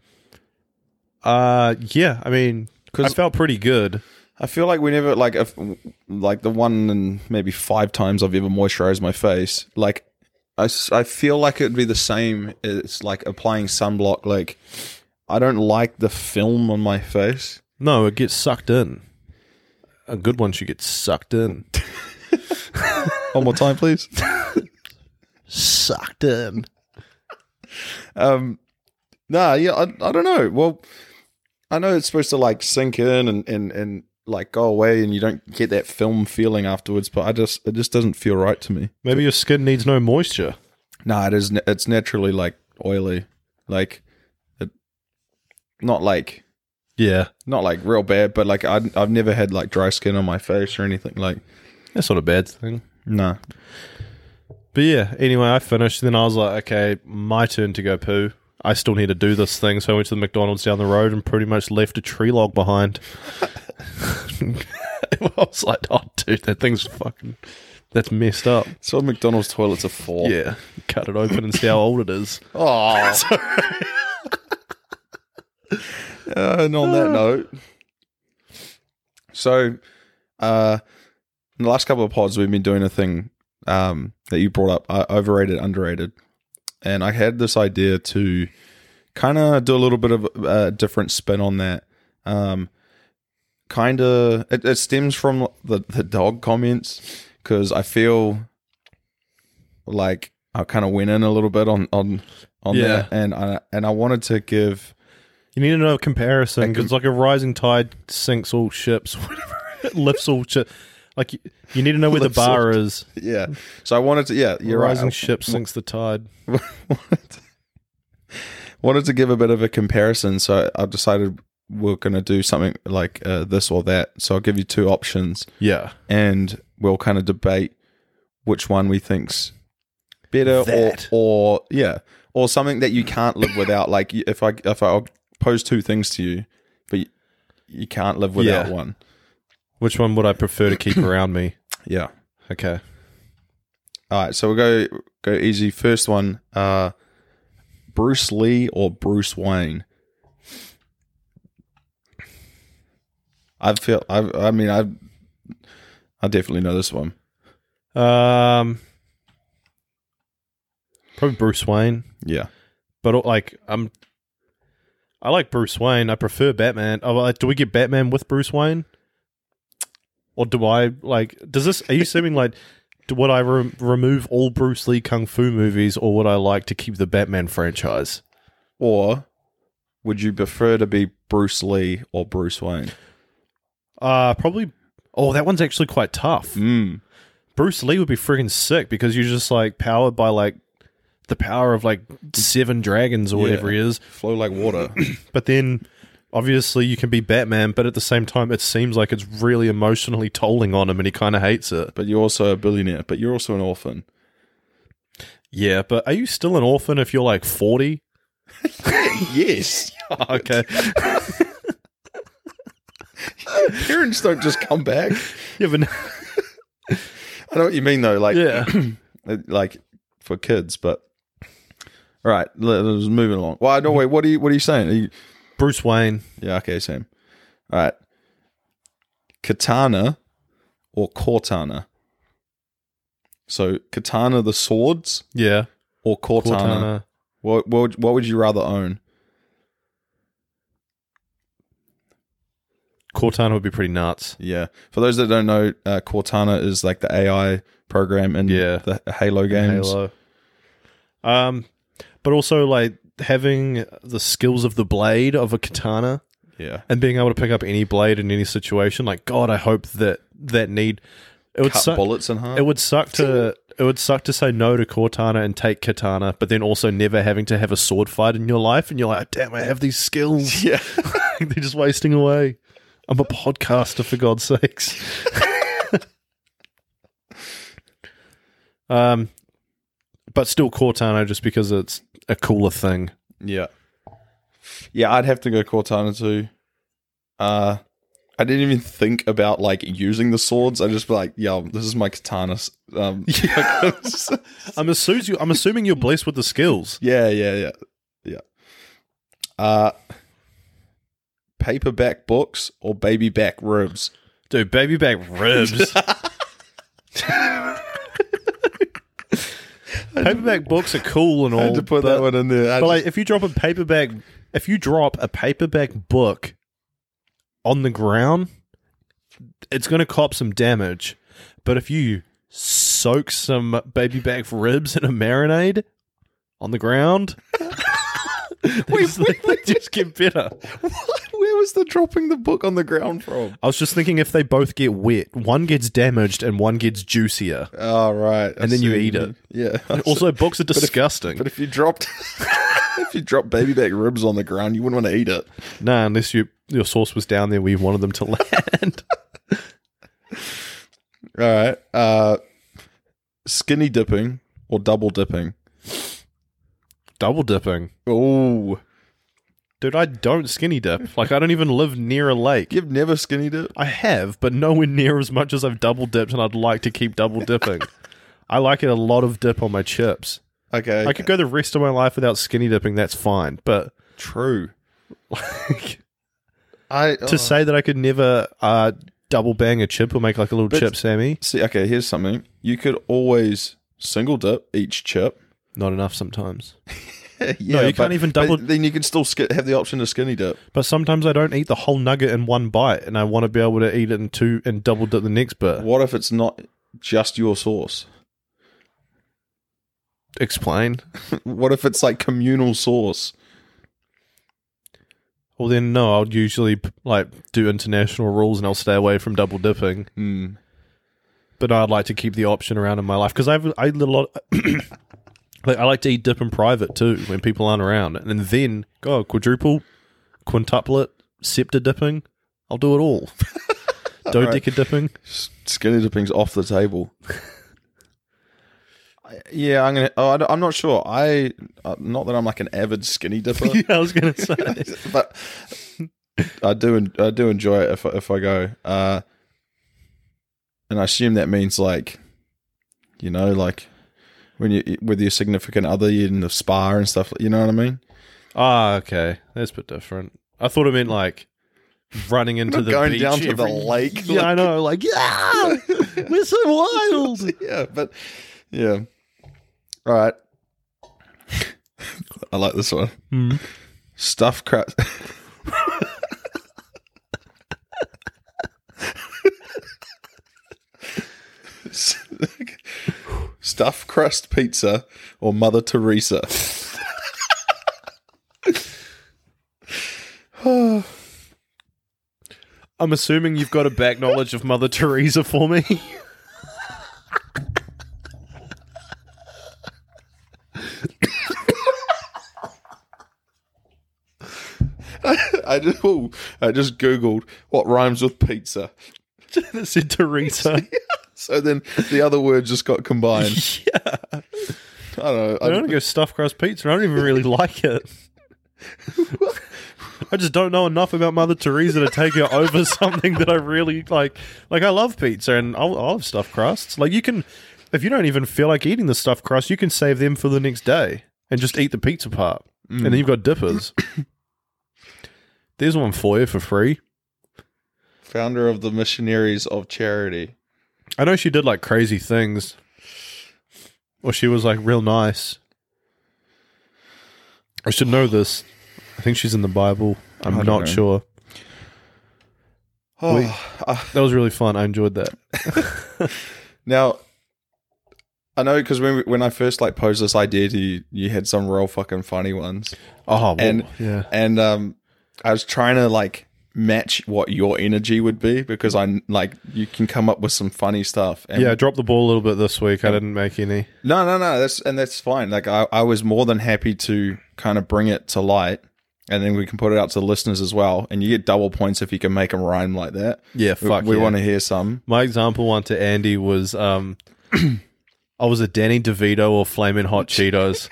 Yeah, I mean, I felt pretty good. I feel like whenever, like, like the 1 in maybe 5 times I've ever moisturized my face, like, I feel like it'd be the same. It's like applying sunblock. Like, I don't like the film on my face. No, it gets sucked in. A good one should get sucked in. One more time, please. Sucked in. Nah, yeah, I don't know. Well, I know it's supposed to like sink in and like go away, and you don't get that film feeling afterwards. But it just doesn't feel right to me. Maybe your skin needs no moisture. Nah, it is. It's naturally like oily, like not like real bad, but like I've never had like dry skin on my face or anything. Like that's not a bad thing. Nah. But yeah, anyway, I finished. Then I was like, okay, my turn to go poo. I still need to do this thing, so I went to the McDonald's down the road and pretty much left a tree log behind. I was like, oh, dude, that thing's that's messed up. So McDonald's toilets are for. Yeah, cut it open and see how old it is. Oh. And on that note, so in the last couple of pods, we've been doing a thing that you brought up, overrated, underrated. And I had this idea to kind of do a little bit of a different spin on that. It stems from the dog comments, because I feel like I kind of went in a little bit on that, and I wanted to give. You need to know a comparison, because like a rising tide sinks all ships, whatever, it lifts all ships. Like, you need to know where the bar is. Yeah. So I wanted to, you're right. Rising ship sinks the tide. Wanted to give a bit of a comparison, so I decided we're going to do something like this or that. So I'll give you 2 options. Yeah. And we'll kind of debate which one we think's better, That. or something that you can't live without. Like if I pose two things to you, but you can't live without one. Which one would I prefer to keep around me? Yeah. Okay. All right. So we'll go easy. First one. Bruce Lee or Bruce Wayne? I definitely know this one. Probably Bruce Wayne. Yeah. But I like Bruce Wayne. I prefer Batman. Do we get Batman with Bruce Wayne? Or do I does this, are you assuming would I remove all Bruce Lee Kung Fu movies, or would I like to keep the Batman franchise? Or would you prefer to be Bruce Lee or Bruce Wayne? Probably. Oh, that one's actually quite tough. Bruce Lee would be freaking sick because you're just powered by the power of 7 dragons or whatever he is. Flow like water. But then obviously you can be Batman, but at the same time it seems like it's really emotionally tolling on him and he kind of hates it. But you're also a billionaire, but you're also an orphan. Yeah, but are you still an orphan if you're 40? Yes. Okay. Parents don't just come back. Yeah, but I know what you mean though. yeah. For kids, but all right, let's move along. Well, no, wait. What are you saying? Bruce Wayne. Yeah, okay, same. All right, katana or Cortana? So katana, the swords, Yeah. or Cortana? What would you rather own? Cortana would be pretty nuts. Yeah. For those that don't know, Cortana is the AI program in the Halo games. Halo. But also having the skills of the blade of a katana. Yeah. And being able to pick up any blade in any situation. God, I hope that need. It would Cut bullets in half. It would suck to say no to Cortana and take katana, but then also never having to have a sword fight in your life, and you're like, damn, I have these skills. Yeah. They're just wasting away. I'm a podcaster, for God's sakes. But still Cortana, just because it's a cooler thing. Yeah. Yeah, I'd have to go Cortana too. I didn't even think about using the swords. I just be yeah, this is my katana. I'm assuming you're blessed with the skills. Yeah. Paperback books or baby back ribs? Dude, baby back ribs. Paperback books are cool and all. I had to put that one in there. But if you drop a paperback book on the ground, it's going to cop some damage. But if you soak some baby back ribs in a marinade on the ground, they just get better. What? Where was the dropping the book on the ground from? I was just thinking if they both get wet, one gets damaged and one gets juicier. Oh, right. And then you eat it. Yeah. Also, books are disgusting. But if you dropped baby back ribs on the ground, you wouldn't want to eat it. Nah, unless your sauce was down there where you wanted them to land. All right. Skinny dipping or double dipping? Double dipping. Oh. Dude, I don't skinny dip. I don't even live near a lake. You've never skinny dipped? I have, but nowhere near as much as I've double dipped, and I'd like to keep double dipping. I like it a lot of dip on my chips. Okay. I could go the rest of my life without skinny dipping, that's fine. But true. To say that I could never double bang a chip or make a little chip Sammy. See, okay, here's something. You could always single dip each chip. Not enough sometimes. Yeah, no, you can't even double. Then you can still have the option to skinny dip. But sometimes I don't eat the whole nugget in one bite, and I want to be able to eat it in two and double dip the next bit. What if it's not just your sauce? Explain. What if it's communal sauce? Well, then no. I'll usually do international rules, and I'll stay away from double dipping. Mm. But I'd like to keep the option around in my life because I eat a lot. I like to eat dip in private too when people aren't around, and then go quadruple, quintuplet, septa dipping. I'll do it all. Dodeca dipping. Skinny dipping's off the table. Yeah, I'm gonna. I'm not sure. Not that I'm like an avid skinny dipper, Yeah, I was gonna say. but I do enjoy it if I go. And I assume that means like, like when you with your significant other, you're in the spa and stuff. You know what I mean? Ah, okay, that's a bit different. I thought it meant like running into the going beach down to the lake. Yeah, I know. Like, yeah, we're so wild. Yeah, but yeah. All right. I like this one. Stuffed crust. Stuffed crust pizza or Mother Teresa. I'm assuming you've got a back knowledge of Mother Teresa for me. I just Googled what rhymes with pizza. That said Teresa. So then the other word just got combined. Yeah. I don't know. I don't go stuffed crust pizza. I don't even really like it. I just don't know enough about Mother Teresa to take her over something that I really like. Like, I love pizza and I'll have stuffed crusts. Like, you can, if you don't even feel like eating the stuffed crust, you can save them for the next day and just eat the pizza part. And then you've got dippers. There's one for you for free. Founder of the Missionaries of Charity. I know she did like crazy things. Or she was like real nice. I should know this. I think she's in the Bible. I'm not know. sure. Oh, That was really fun. I enjoyed that. now, I know because when I first like posed this idea to you, you had some real fucking funny ones. Oh, and yeah. And I was trying to like match what your energy would be because I like you can come up with some funny stuff. And Yeah, I dropped the ball a little bit this week. I didn't make any. No. That's fine. Like I was more than happy to kind of bring it to light, and then we can put it out to the listeners as well. And you get double points if you can make them rhyme like that. Yeah, We yeah. want to hear some. My example one to Andy was I was a Danny DeVito or Flamin' Hot Cheetos.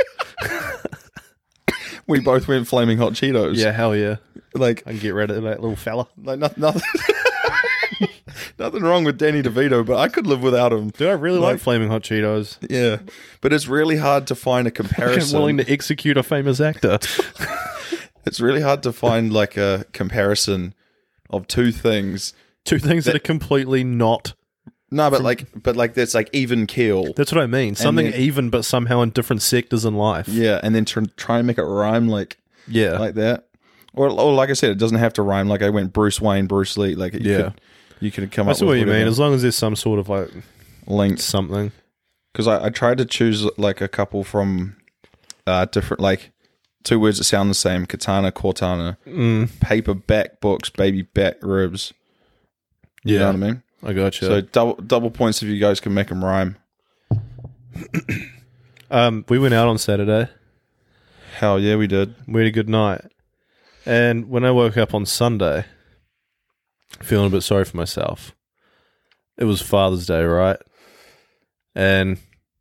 We both went Flaming Hot Cheetos. Yeah, hell yeah. Like I can get rid of that little fella. Like nothing, nothing wrong with Danny DeVito, but I could live without him. Dude, I really like Flaming Hot Cheetos. Yeah, but it's really hard to find a I'm comparison. willing to execute a famous actor. It's really hard to find like a comparison of two things. Two things that are completely not. No, but like that's like even keel. That's what I mean. Something then- even, but somehow in different sectors in life. Yeah, and then try and make it rhyme like that. Or like I said, it doesn't have to rhyme. Like I went Bruce Wayne, Bruce Lee. Like you could come That's up with what you mean. whatever As long as there's some sort of like link. something. Because I tried to choose like a couple from different, like two words that sound the same: katana, cortana, paperback books, baby back ribs. You know what I mean? I gotcha. So double points if you guys can make them rhyme. We went out on Saturday. Hell yeah, we did. We had a good night. And when I woke up on Sunday, feeling a bit sorry for myself, it was Father's Day, right? And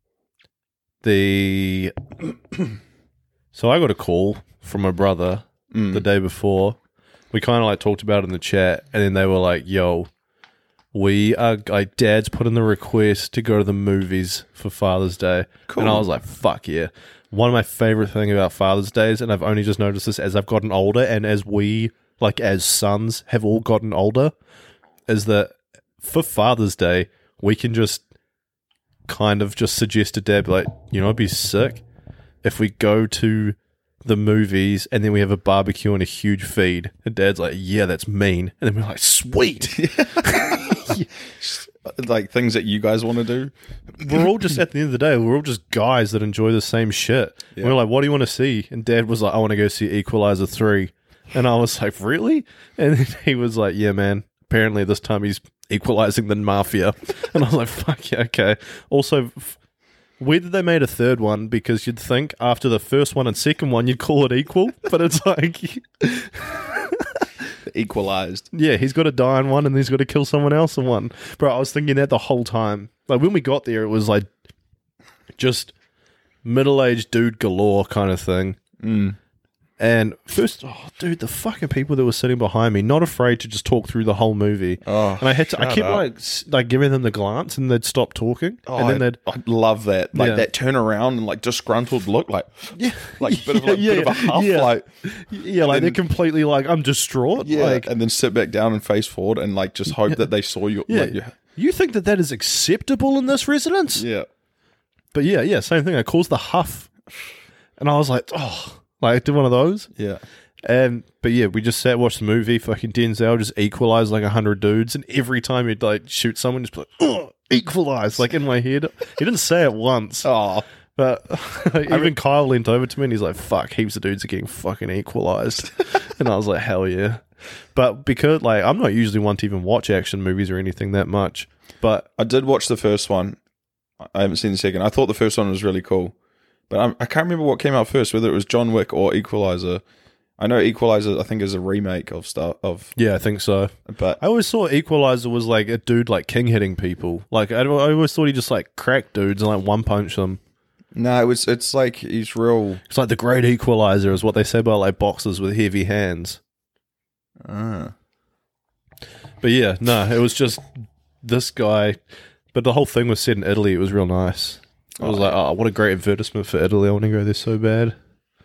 so I got a call from my brother the day before. We kind of like talked about it in the chat, and then they were like, yo, we are like, Dad's put in the request to go to the movies for Father's Day. Cool. And I was like, fuck yeah. One of my favorite things about Father's Days, and I've only just noticed this as I've gotten older and as we, like as sons, have all gotten older, is that for Father's Day, we can just kind of just suggest to Dad, like, it'd be sick if we go to the movies and then we have a barbecue and a huge feed. And Dad's like, yeah, that's mean. And then we're like, sweet. Like things that you guys want to do. We're all just, at the end of the day, we're all just guys that enjoy the same shit. Yeah. We're like, what do you want to see? And Dad was like, I want to go see Equalizer 3. And I was like, really? And then he was like, yeah, man. Apparently this time he's equalizing the mafia. And I was like, fuck yeah, okay. Also, weird that they made a third one, because you'd think after the first one and second one you'd call it equal. But it's like... Equalized. Yeah, he's got to die in one and he's got to kill someone else in one. Bro, I was thinking that the whole time. Like, when we got there, it was like just middle-aged dude galore kind of thing. And first, dude, the fucking people that were sitting behind me, not afraid to just talk through the whole movie. Oh, and I kept like giving them the glance, and they'd stop talking, and then I love that, like that turn around and like disgruntled look, like bit of a huff, like they're completely like, I'm distraught, and then sit back down and face forward and like just hope that they saw you. You think that is acceptable in this residence? Yeah, but same thing. I caused the huff, and I was like, like I did one of those. Yeah. But we just sat, watched the movie. Fucking Denzel just equalized like 100 dudes, and every time he'd like shoot someone, just be like, "Oh, equalized!" Like in my head. He didn't say it once. But even Kyle leant over to me and he's like, "Fuck, heaps of dudes are getting fucking equalized," and I was like, "Hell yeah!" But because like I'm not usually one to even watch action movies or anything that much, but I did watch the first one. I haven't seen the second. I thought the first one was really cool. But I can't remember what came out first, whether it was John Wick or Equalizer. I know Equalizer, I think, is a remake of stuff. Yeah, I think so. But I always thought Equalizer was like a dude like king hitting people. Like I always thought he just like cracked dudes and like one punch them. No, it's like he's real. It's like the great Equalizer is what they say about like boxers with heavy hands. But yeah, no, it was just this guy. But the whole thing was set in Italy. It was real nice. I was like, what a great advertisement for Italy. I want to go there so bad.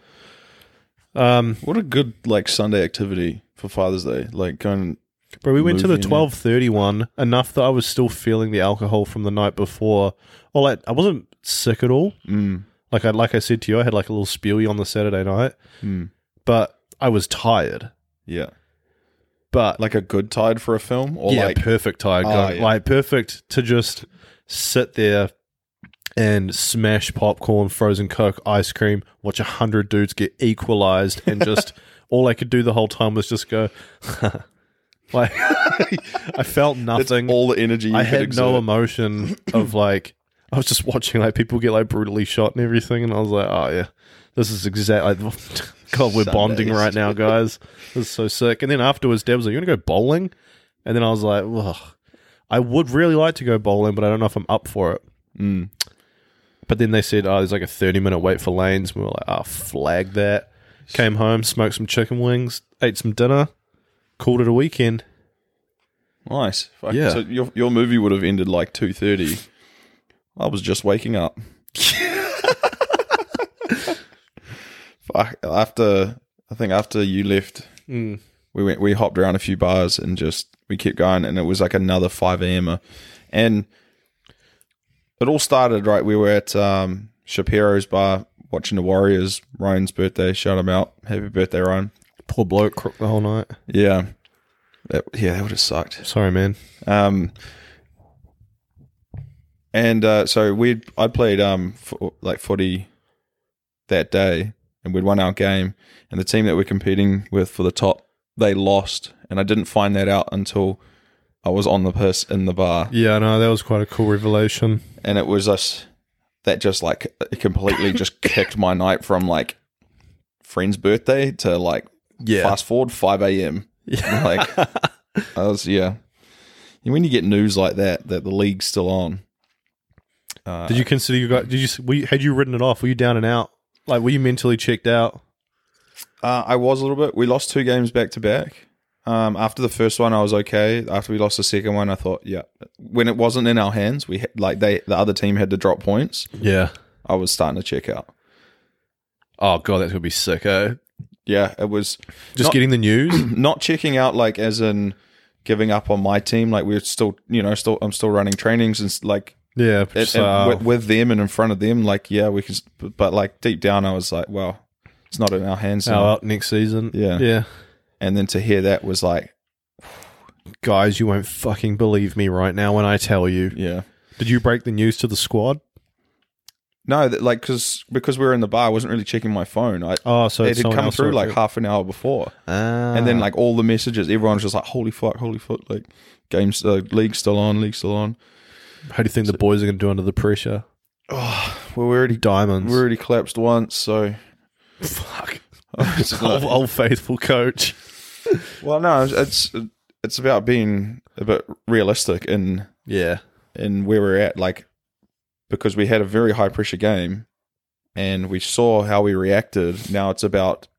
What a good like Sunday activity for Father's Day. Like going. Bro, we went to the 12:30 one enough that I was still feeling the alcohol from the night before. Well, like, I wasn't sick at all. Like I said to you, I had like a little spewy on the Saturday night. But I was tired. Yeah. But like a good tired for a film, or like perfect tired. Like perfect to just sit there and smash popcorn, frozen Coke, ice cream, watch 100 dudes get equalized, and just all I could do the whole time was just go. Like I felt nothing. That's all the energy. I had no emotion of like. I was just watching like people get like brutally shot and everything, and I was like, oh yeah, this is exactly. God, we're bonding right now, guys. This is so sick. And then afterwards, Deb was like, "You want to go bowling?" And then I was like, "Ugh, I would really like to go bowling, but I don't know if I'm up for it." But then they said, "Oh, there's like a 30-minute wait for lanes." And we were like, "Oh, flag that." Came home, smoked some chicken wings, ate some dinner, called it a weekend. Nice. Fuck. Yeah. So your movie would have ended like 2:30. I was just waking up. Fuck. After you left, we hopped around a few bars and we kept going, and it was like another 5 a.m. And it all started right. We were at Shapiro's bar watching the Warriors. Ryan's birthday. Shout him out. Happy birthday, Ryan. Poor bloke, crooked the whole night. Yeah. That would have sucked. Sorry, man. So I played footy that day, and we'd won our game, and the team that we're competing with for the top, they lost, and I didn't find that out until I was on the piss in the bar. Yeah, no, that was quite a cool revelation. And it was us that just like it completely just kicked my night from like friend's birthday to like fast forward 5 a.m. Yeah. Like I was And when you get news like that the league's still on. Did you consider had you written it off? Were you down and out? Like, were you mentally checked out? I was a little bit. We lost 2 games back to back. After the first one, I was okay. After we lost the second one, I thought, when it wasn't in our hands, the other team had to drop points. Yeah, I was starting to check out. Oh god, that's gonna be sick. Yeah, it was just getting the news, not checking out like as in giving up on my team. Like we're still, I'm still running trainings and like. Yeah, with them and in front of them, like we can. But like deep down, I was like, well, it's not in our hands now. Out next season, yeah. And then to hear that was like, guys, you won't fucking believe me right now when I tell you. Yeah. Did you break the news to the squad? No, because we were in the bar, I wasn't really checking my phone. So it had come through like half an hour before, and then like all the messages, everyone's just like, holy fuck, like league's still on. How do you think the boys are going to do under the pressure? Oh, well, we're already diamonds. We already collapsed once, so fuck. Old faithful coach. Well, no, it's about being a bit realistic in where we're at. Like because we had a very high pressure game and we saw how we reacted. Now it's about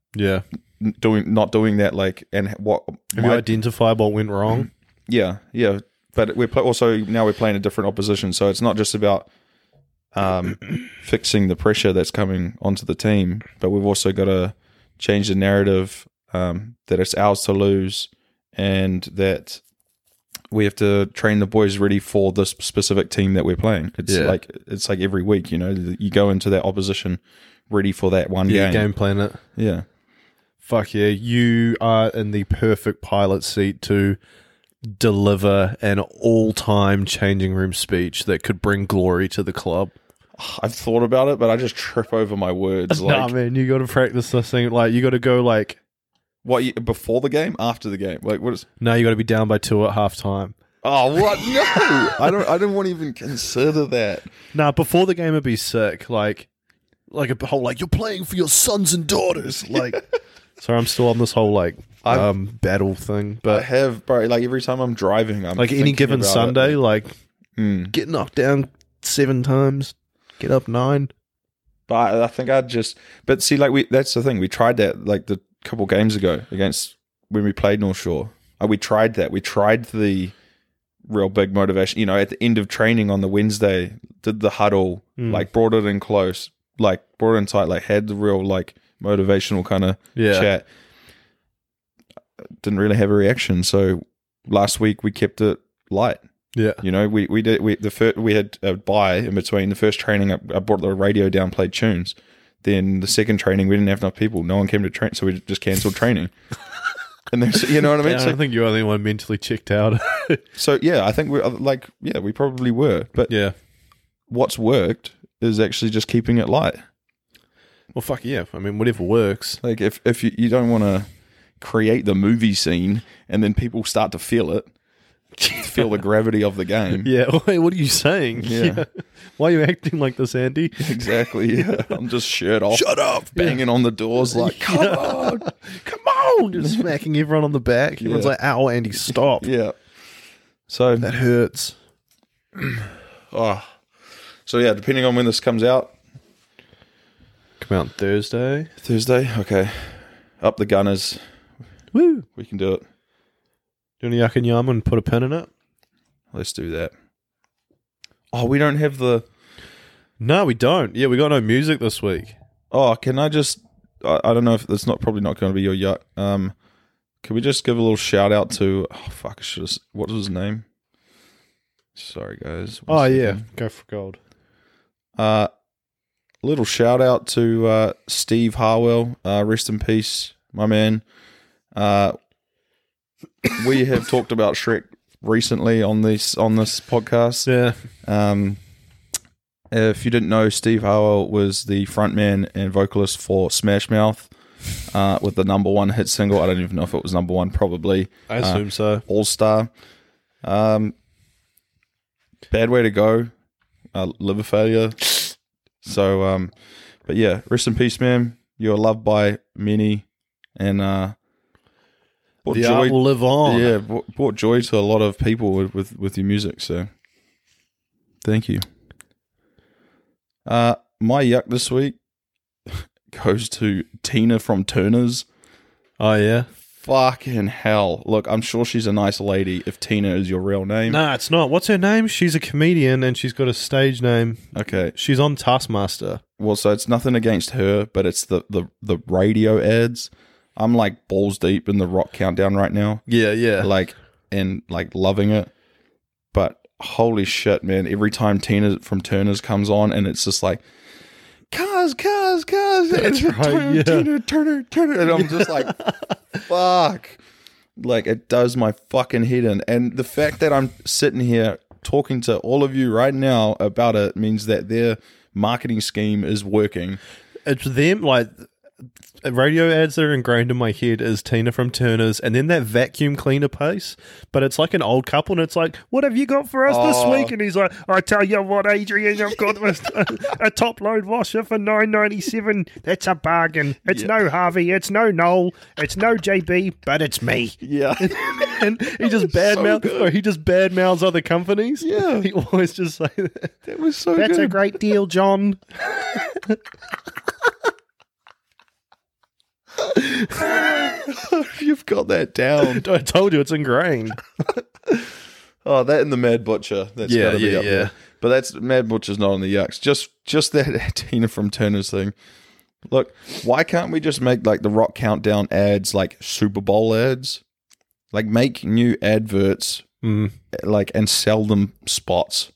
not doing that. Like, and what have you identified what went wrong? Yeah. But we're now we're playing a different opposition, so it's not just about fixing the pressure that's coming onto the team, but we've also got to change the narrative that it's ours to lose, and that we have to train the boys ready for this specific team that we're playing. It's like every week, you go into that opposition ready for that one game plan it. Yeah. Fuck yeah, you are in the perfect pilot seat to deliver an all-time changing room speech that could bring glory to the club. I've thought about it, but I just trip over my words. Nah, man, you got to practice this thing. Like, you got to go like, what, before the game, after the game? Like, what is? No, you got to be down by 2 at halftime. Oh, what? No, I don't want to even consider that. Nah, before the game would be sick. Like a whole like you're playing for your sons and daughters. Like, sorry, I'm still on this whole like battle thing. But I have, bro. Like every time I'm driving, I'm like any given Sunday, get knocked down 7 times. Get up 9. But I think but see, like that's the thing. We tried that like the couple games ago when we played North Shore. We tried that. We tried the real big motivation. At the end of training on the Wednesday, did the huddle, like brought it in close, like brought it in tight, like had the real like motivational kind of chat. Didn't really have a reaction. So last week we kept it light. Yeah, we had a bye in between. The first training, I brought the radio down, played tunes. Then the second training, we didn't have enough people. No one came to train, so we just cancelled training. And then, you know what I mean? Yeah, I don't think you're the only one mentally checked out. So yeah, I think we probably were. But yeah, what's worked is actually just keeping it light. Well, fuck yeah. I mean, whatever works. Like if you don't want to create the movie scene and then people start to feel it. Feel the gravity of the game. Yeah. Wait, what are you saying? Yeah. Why are you acting like this, Andy? Exactly. Yeah. I'm just shirt off. Shut up. Banging on the doors like, come on. Come on. Just smacking everyone on the back. Everyone's like, ow, Andy, stop. Yeah. So that hurts. So yeah, depending on when this comes out. Come out on Thursday. Okay. Up the Gunners. Woo. We can do it. Do you want to yak and yum and put a pin in it? Let's do that. Oh, we don't have the... No, we don't. Yeah, we got no music this week. Oh, can I just... I don't know if it's probably not going to be your yuck. Can we just give a little shout out to... Oh, fuck, what was his name? Sorry, guys. Yeah. Go for gold. Little shout out to Steve Harwell. Rest in peace, my man. We have talked about Shrek recently on this podcast. Yeah. If you didn't know, Steve Harwell was the frontman and vocalist for Smash Mouth, with the #1 hit single. I don't even know if it was #1. Probably. I assume so. All Star. Bad Way to Go. Liver Failure. So, but yeah, rest in peace, man. You're loved by many, and the art will live on. Yeah, brought joy to a lot of people with your music. So, thank you. My yuck this week goes to Tina from Turner's. Oh yeah. Fucking hell. Look, I'm sure she's a nice lady if Tina is your real name. Nah, it's not. What's her name? She's a comedian and she's got a stage name. Okay. She's on Taskmaster. Well, so it's nothing against her, but it's the radio ads. I'm like balls deep in the Rock Countdown right now. Yeah. Like loving it. But holy shit, man. Every time Tina from Turner's comes on and it's just like, cars. That's right, yeah. Tina Turner. And I'm just like, fuck. Like, it does my fucking head in. And the fact that I'm sitting here talking to all of you right now about it means that their marketing scheme is working. It's them, like... radio ads that are ingrained in my head is Tina from Turner's and then that vacuum cleaner pace, but it's like an old couple and it's like, what have you got for us this week? And he's like, I tell you what, Adrian, I've got a top load washer for $9.97. That's a bargain. It's no Harvey, it's no Noel, it's no JB, but it's me. Yeah. And he just badmouths other companies. Yeah. He always just say that. That was so That's good. a great deal, John. You've got that down. I told you, it's ingrained. Oh, that and the Mad Butcher. That's Yeah, gotta be yeah, up yeah. there. But that's Mad Butcher's not on the Yucks. Just that Tina from Turner's thing. Look, why can't we just make like the Rock Countdown ads like Super Bowl ads? Like make new adverts like and sell them spots.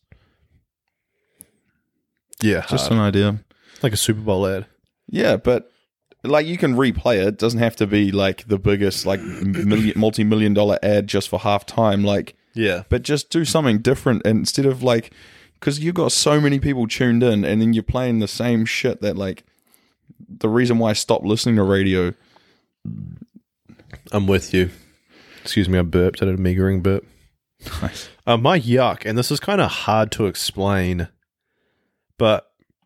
Yeah, Just an idea. like a Super Bowl ad. Yeah, but like you can replay it. It doesn't have to be like the biggest like multi-million dollar ad just for half time. Like, Yeah. but just do something different and instead of like, because you've got so many people tuned in and then you're playing the same shit that like the reason why I stopped listening to radio. I'm with you. Excuse me, I burped. I did a meagering burp. Nice. My yuck, and this is kind of hard to explain, but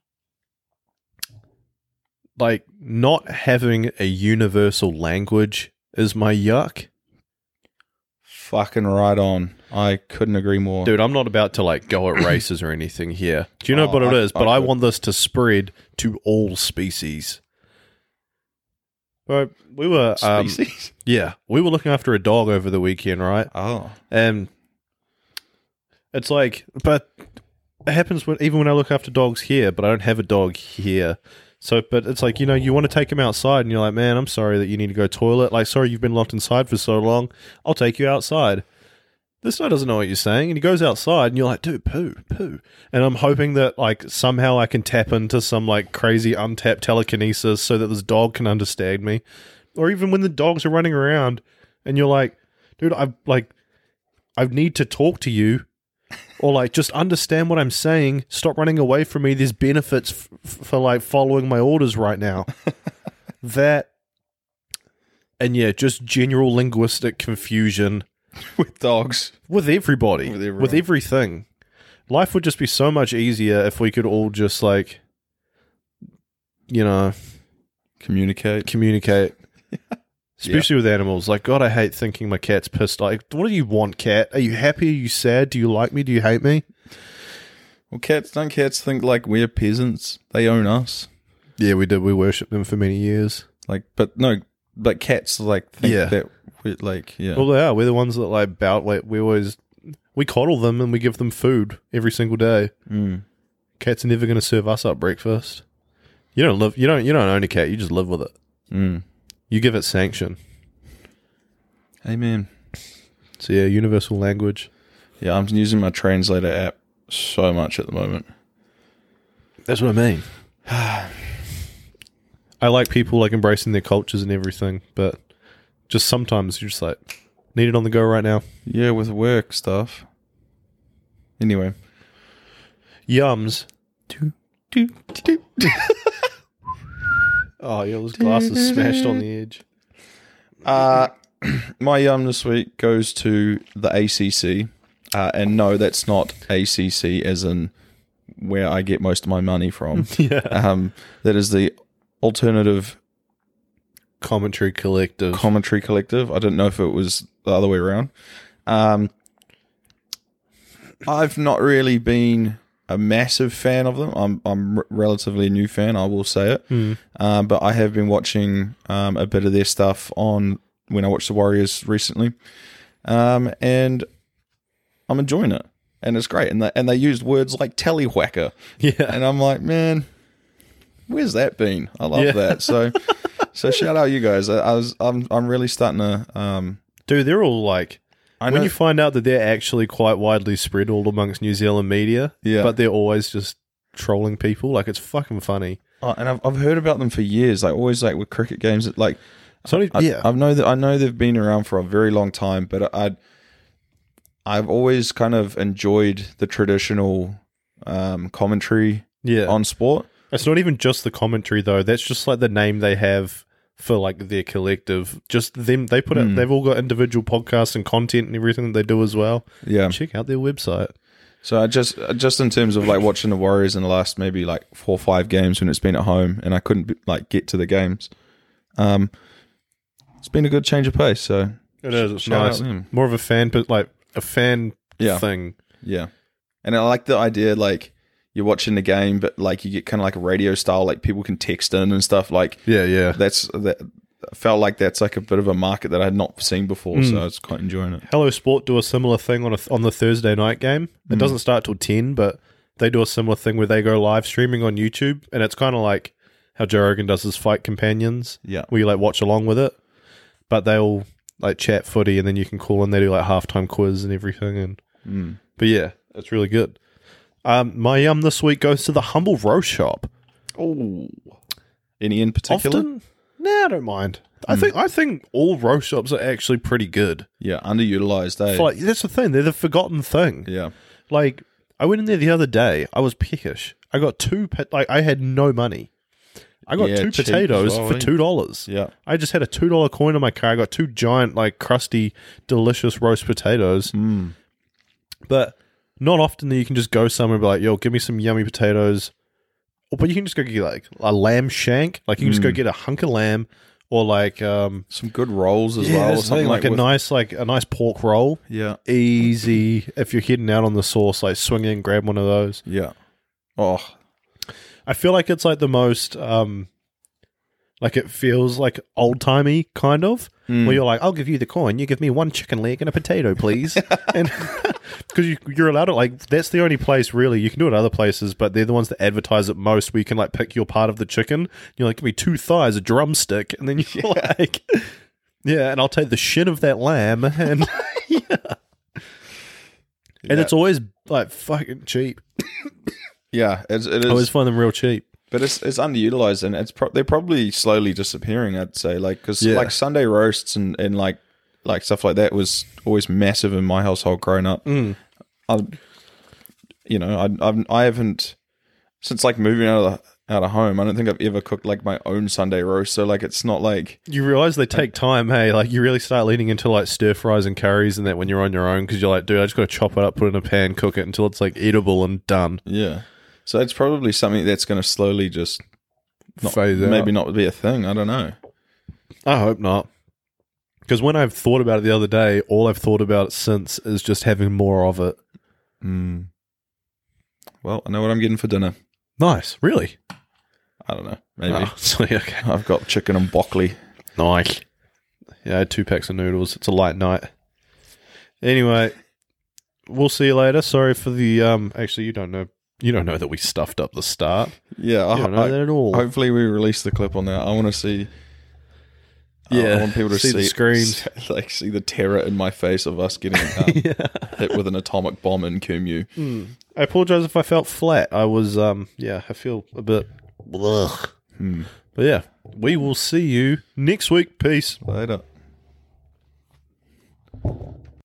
like not having a universal language is my yuck. Fucking right on. I couldn't agree more. Dude, I'm not about to like go at races or anything here. Do you know what it is? But I want this to spread to all species. Right, we were Species? we were looking after a dog over the weekend, right? Oh. And it's like, but it happens even when I look after dogs here, but I don't have a dog here. So, but it's like, you know, you want to take him outside and you're like, man, I'm sorry that you need to go toilet. Like, sorry, you've been locked inside for so long. I'll take you outside. This guy doesn't know what you're saying. And he goes outside and you're like, dude, poo. And I'm hoping that like somehow I can tap into some like crazy untapped telekinesis so that this dog can understand me. Or even when the dogs are running around and you're like, dude, I need to talk to you. Or like, just understand what I'm saying. Stop running away from me. There's benefits for like following my orders right now. That, and yeah, just general linguistic confusion With dogs. with everybody, With everyone. with everything. Life would just be so much easier if we could all just like, you know, Communicate. Especially with animals. Like, God, I hate thinking my cat's pissed. Like, what do you want, cat? Are you happy? Are you sad? Do you like me? Do you hate me? Well, don't cats think like we're peasants? They own us. Yeah, we did. We worshipped them for many years. Like, but cats like think that we're like, yeah. Well, they are. We're the ones that like we coddle them and we give them food every single day. Cats are never going to serve us up breakfast. You don't own a cat. You just live with it. You give it sanction. Amen. So yeah, universal language. Yeah, I'm using my translator app so much at the moment. That's what I mean. I like people like embracing their cultures and everything, but just sometimes you're just like, need it on the go right now. Yeah, with work stuff. Anyway. Yums. Oh, yeah, those glasses smashed on the edge. My yum this week goes to the ACC. And no, that's not ACC as in where I get most of my money from. Yeah. That is the Alternative Commentary Collective. Commentary Collective. I didn't know if it was the other way around. I've not really been a massive fan of them. I'm relatively a new fan, I will say it. But I have been watching a bit of their stuff on when I watched the Warriors recently, and I'm enjoying it, and it's great. And they used words like tellywhacker, and I'm like, man, where's that been? I love that. So shout out you guys. I'm really starting to. Dude, they're all like. When you find out that they're actually quite widely spread all amongst New Zealand media, but they're always just trolling people, like it's fucking funny. And I've heard about them for years, like always like with cricket games. Like, I know they've been around for a very long time, but I've always kind of enjoyed the traditional commentary on sport. It's not even just the commentary though. That's just like the name they have for like their collective, just them. They put it. They've all got individual podcasts and content and everything that they do as well. Yeah, check out their website. So I just in terms of like watching the Warriors in the last maybe like 4 or 5 games when it's been at home and I couldn't like get to the games. It's been a good change of pace. So It is. It's Shout out nice. them. More of a fan, but like a fan Yeah. thing. Yeah. And I like the idea, like, you're watching the game, but, like, you get kind of like a radio style, like, people can text in and stuff. Like, Yeah. that felt like that's, like, a bit of a market that I had not seen before, so I was quite enjoying it. Hello Sport do a similar thing on the Thursday night game. It doesn't start till 10, but they do a similar thing where they go live streaming on YouTube, and it's kind of like how Joe Rogan does his Fight Companions, Yeah. where you like watch along with it, but they'll like chat footy, and then you can call in. They do like halftime quiz and everything, and but yeah, it's really good. My yum this week goes to the Humble Roast Shop. Oh. Any in particular? Often, I don't mind. I think all roast shops are actually pretty good. Yeah, underutilized, eh? Like, that's the thing; they're the forgotten thing. Yeah. Like, I went in there the other day. I was peckish. I got I had no money. I got Yeah, two cheap potatoes as well, for eh? $2. Yeah. I just had a $2 coin in my car. I got two giant, like, crusty, delicious roast potatoes. But not often that you can just go somewhere and be like, yo, give me some yummy potatoes. But you can just go get, like, a lamb shank. Like, you can just go get a hunk of lamb or, like... Some good rolls as yeah, well. Or that's the thing, something like a nice pork roll. Yeah. Easy. If you're heading out on the sauce, like, swing in, grab one of those. Yeah. Oh, I feel like it's like the most, like it feels like old timey kind of, where you're like, I'll give you the coin, you give me one chicken leg and a potato, please, and because you're allowed to like, that's the only place really you can do it. Other places, but they're the ones that advertise it most, where you can like pick your part of the chicken. You're like, give me 2 thighs, a drumstick, and then you're like, yeah, and I'll take the shin of that lamb, and and it's always like fucking cheap. yeah. It is. I always find them real cheap. But it's underutilized, and they're probably slowly disappearing. I'd say, like, because Yeah. like Sunday roasts and like stuff like that was always massive in my household growing up. I haven't, since like moving out of home. I don't think I've ever cooked like my own Sunday roast. So like, it's not like You realize they take time, hey? Like, you really start leaning into like stir fries and curries and that when you're on your own, because you're like, dude, I just got to chop it up, put it in a pan, cook it until it's like eatable and done. yeah. So it's probably something that's going to slowly just Phase out. maybe not be a thing. I don't know. I hope not. Because when I've thought about it the other day, all I've thought about since is just having more of it. Well, I know what I'm getting for dinner. Nice. Really? I don't know. Maybe Oh, so, okay. I've got chicken and broccoli. Nice. Yeah, I had 2 packs of noodles. It's a light night. Anyway, we'll see you later. Sorry for the actually, you don't know that we stuffed up the start. Yeah, You don't know that at all. Hopefully, we release the clip on that. I want to see. Yeah, I want people to see the screens. like see the terror in my face of us getting hit with an atomic bomb in Kumeu. I apologize if I felt flat. I was I feel a bit ugh. But yeah, we will see you next week. Peace. Later.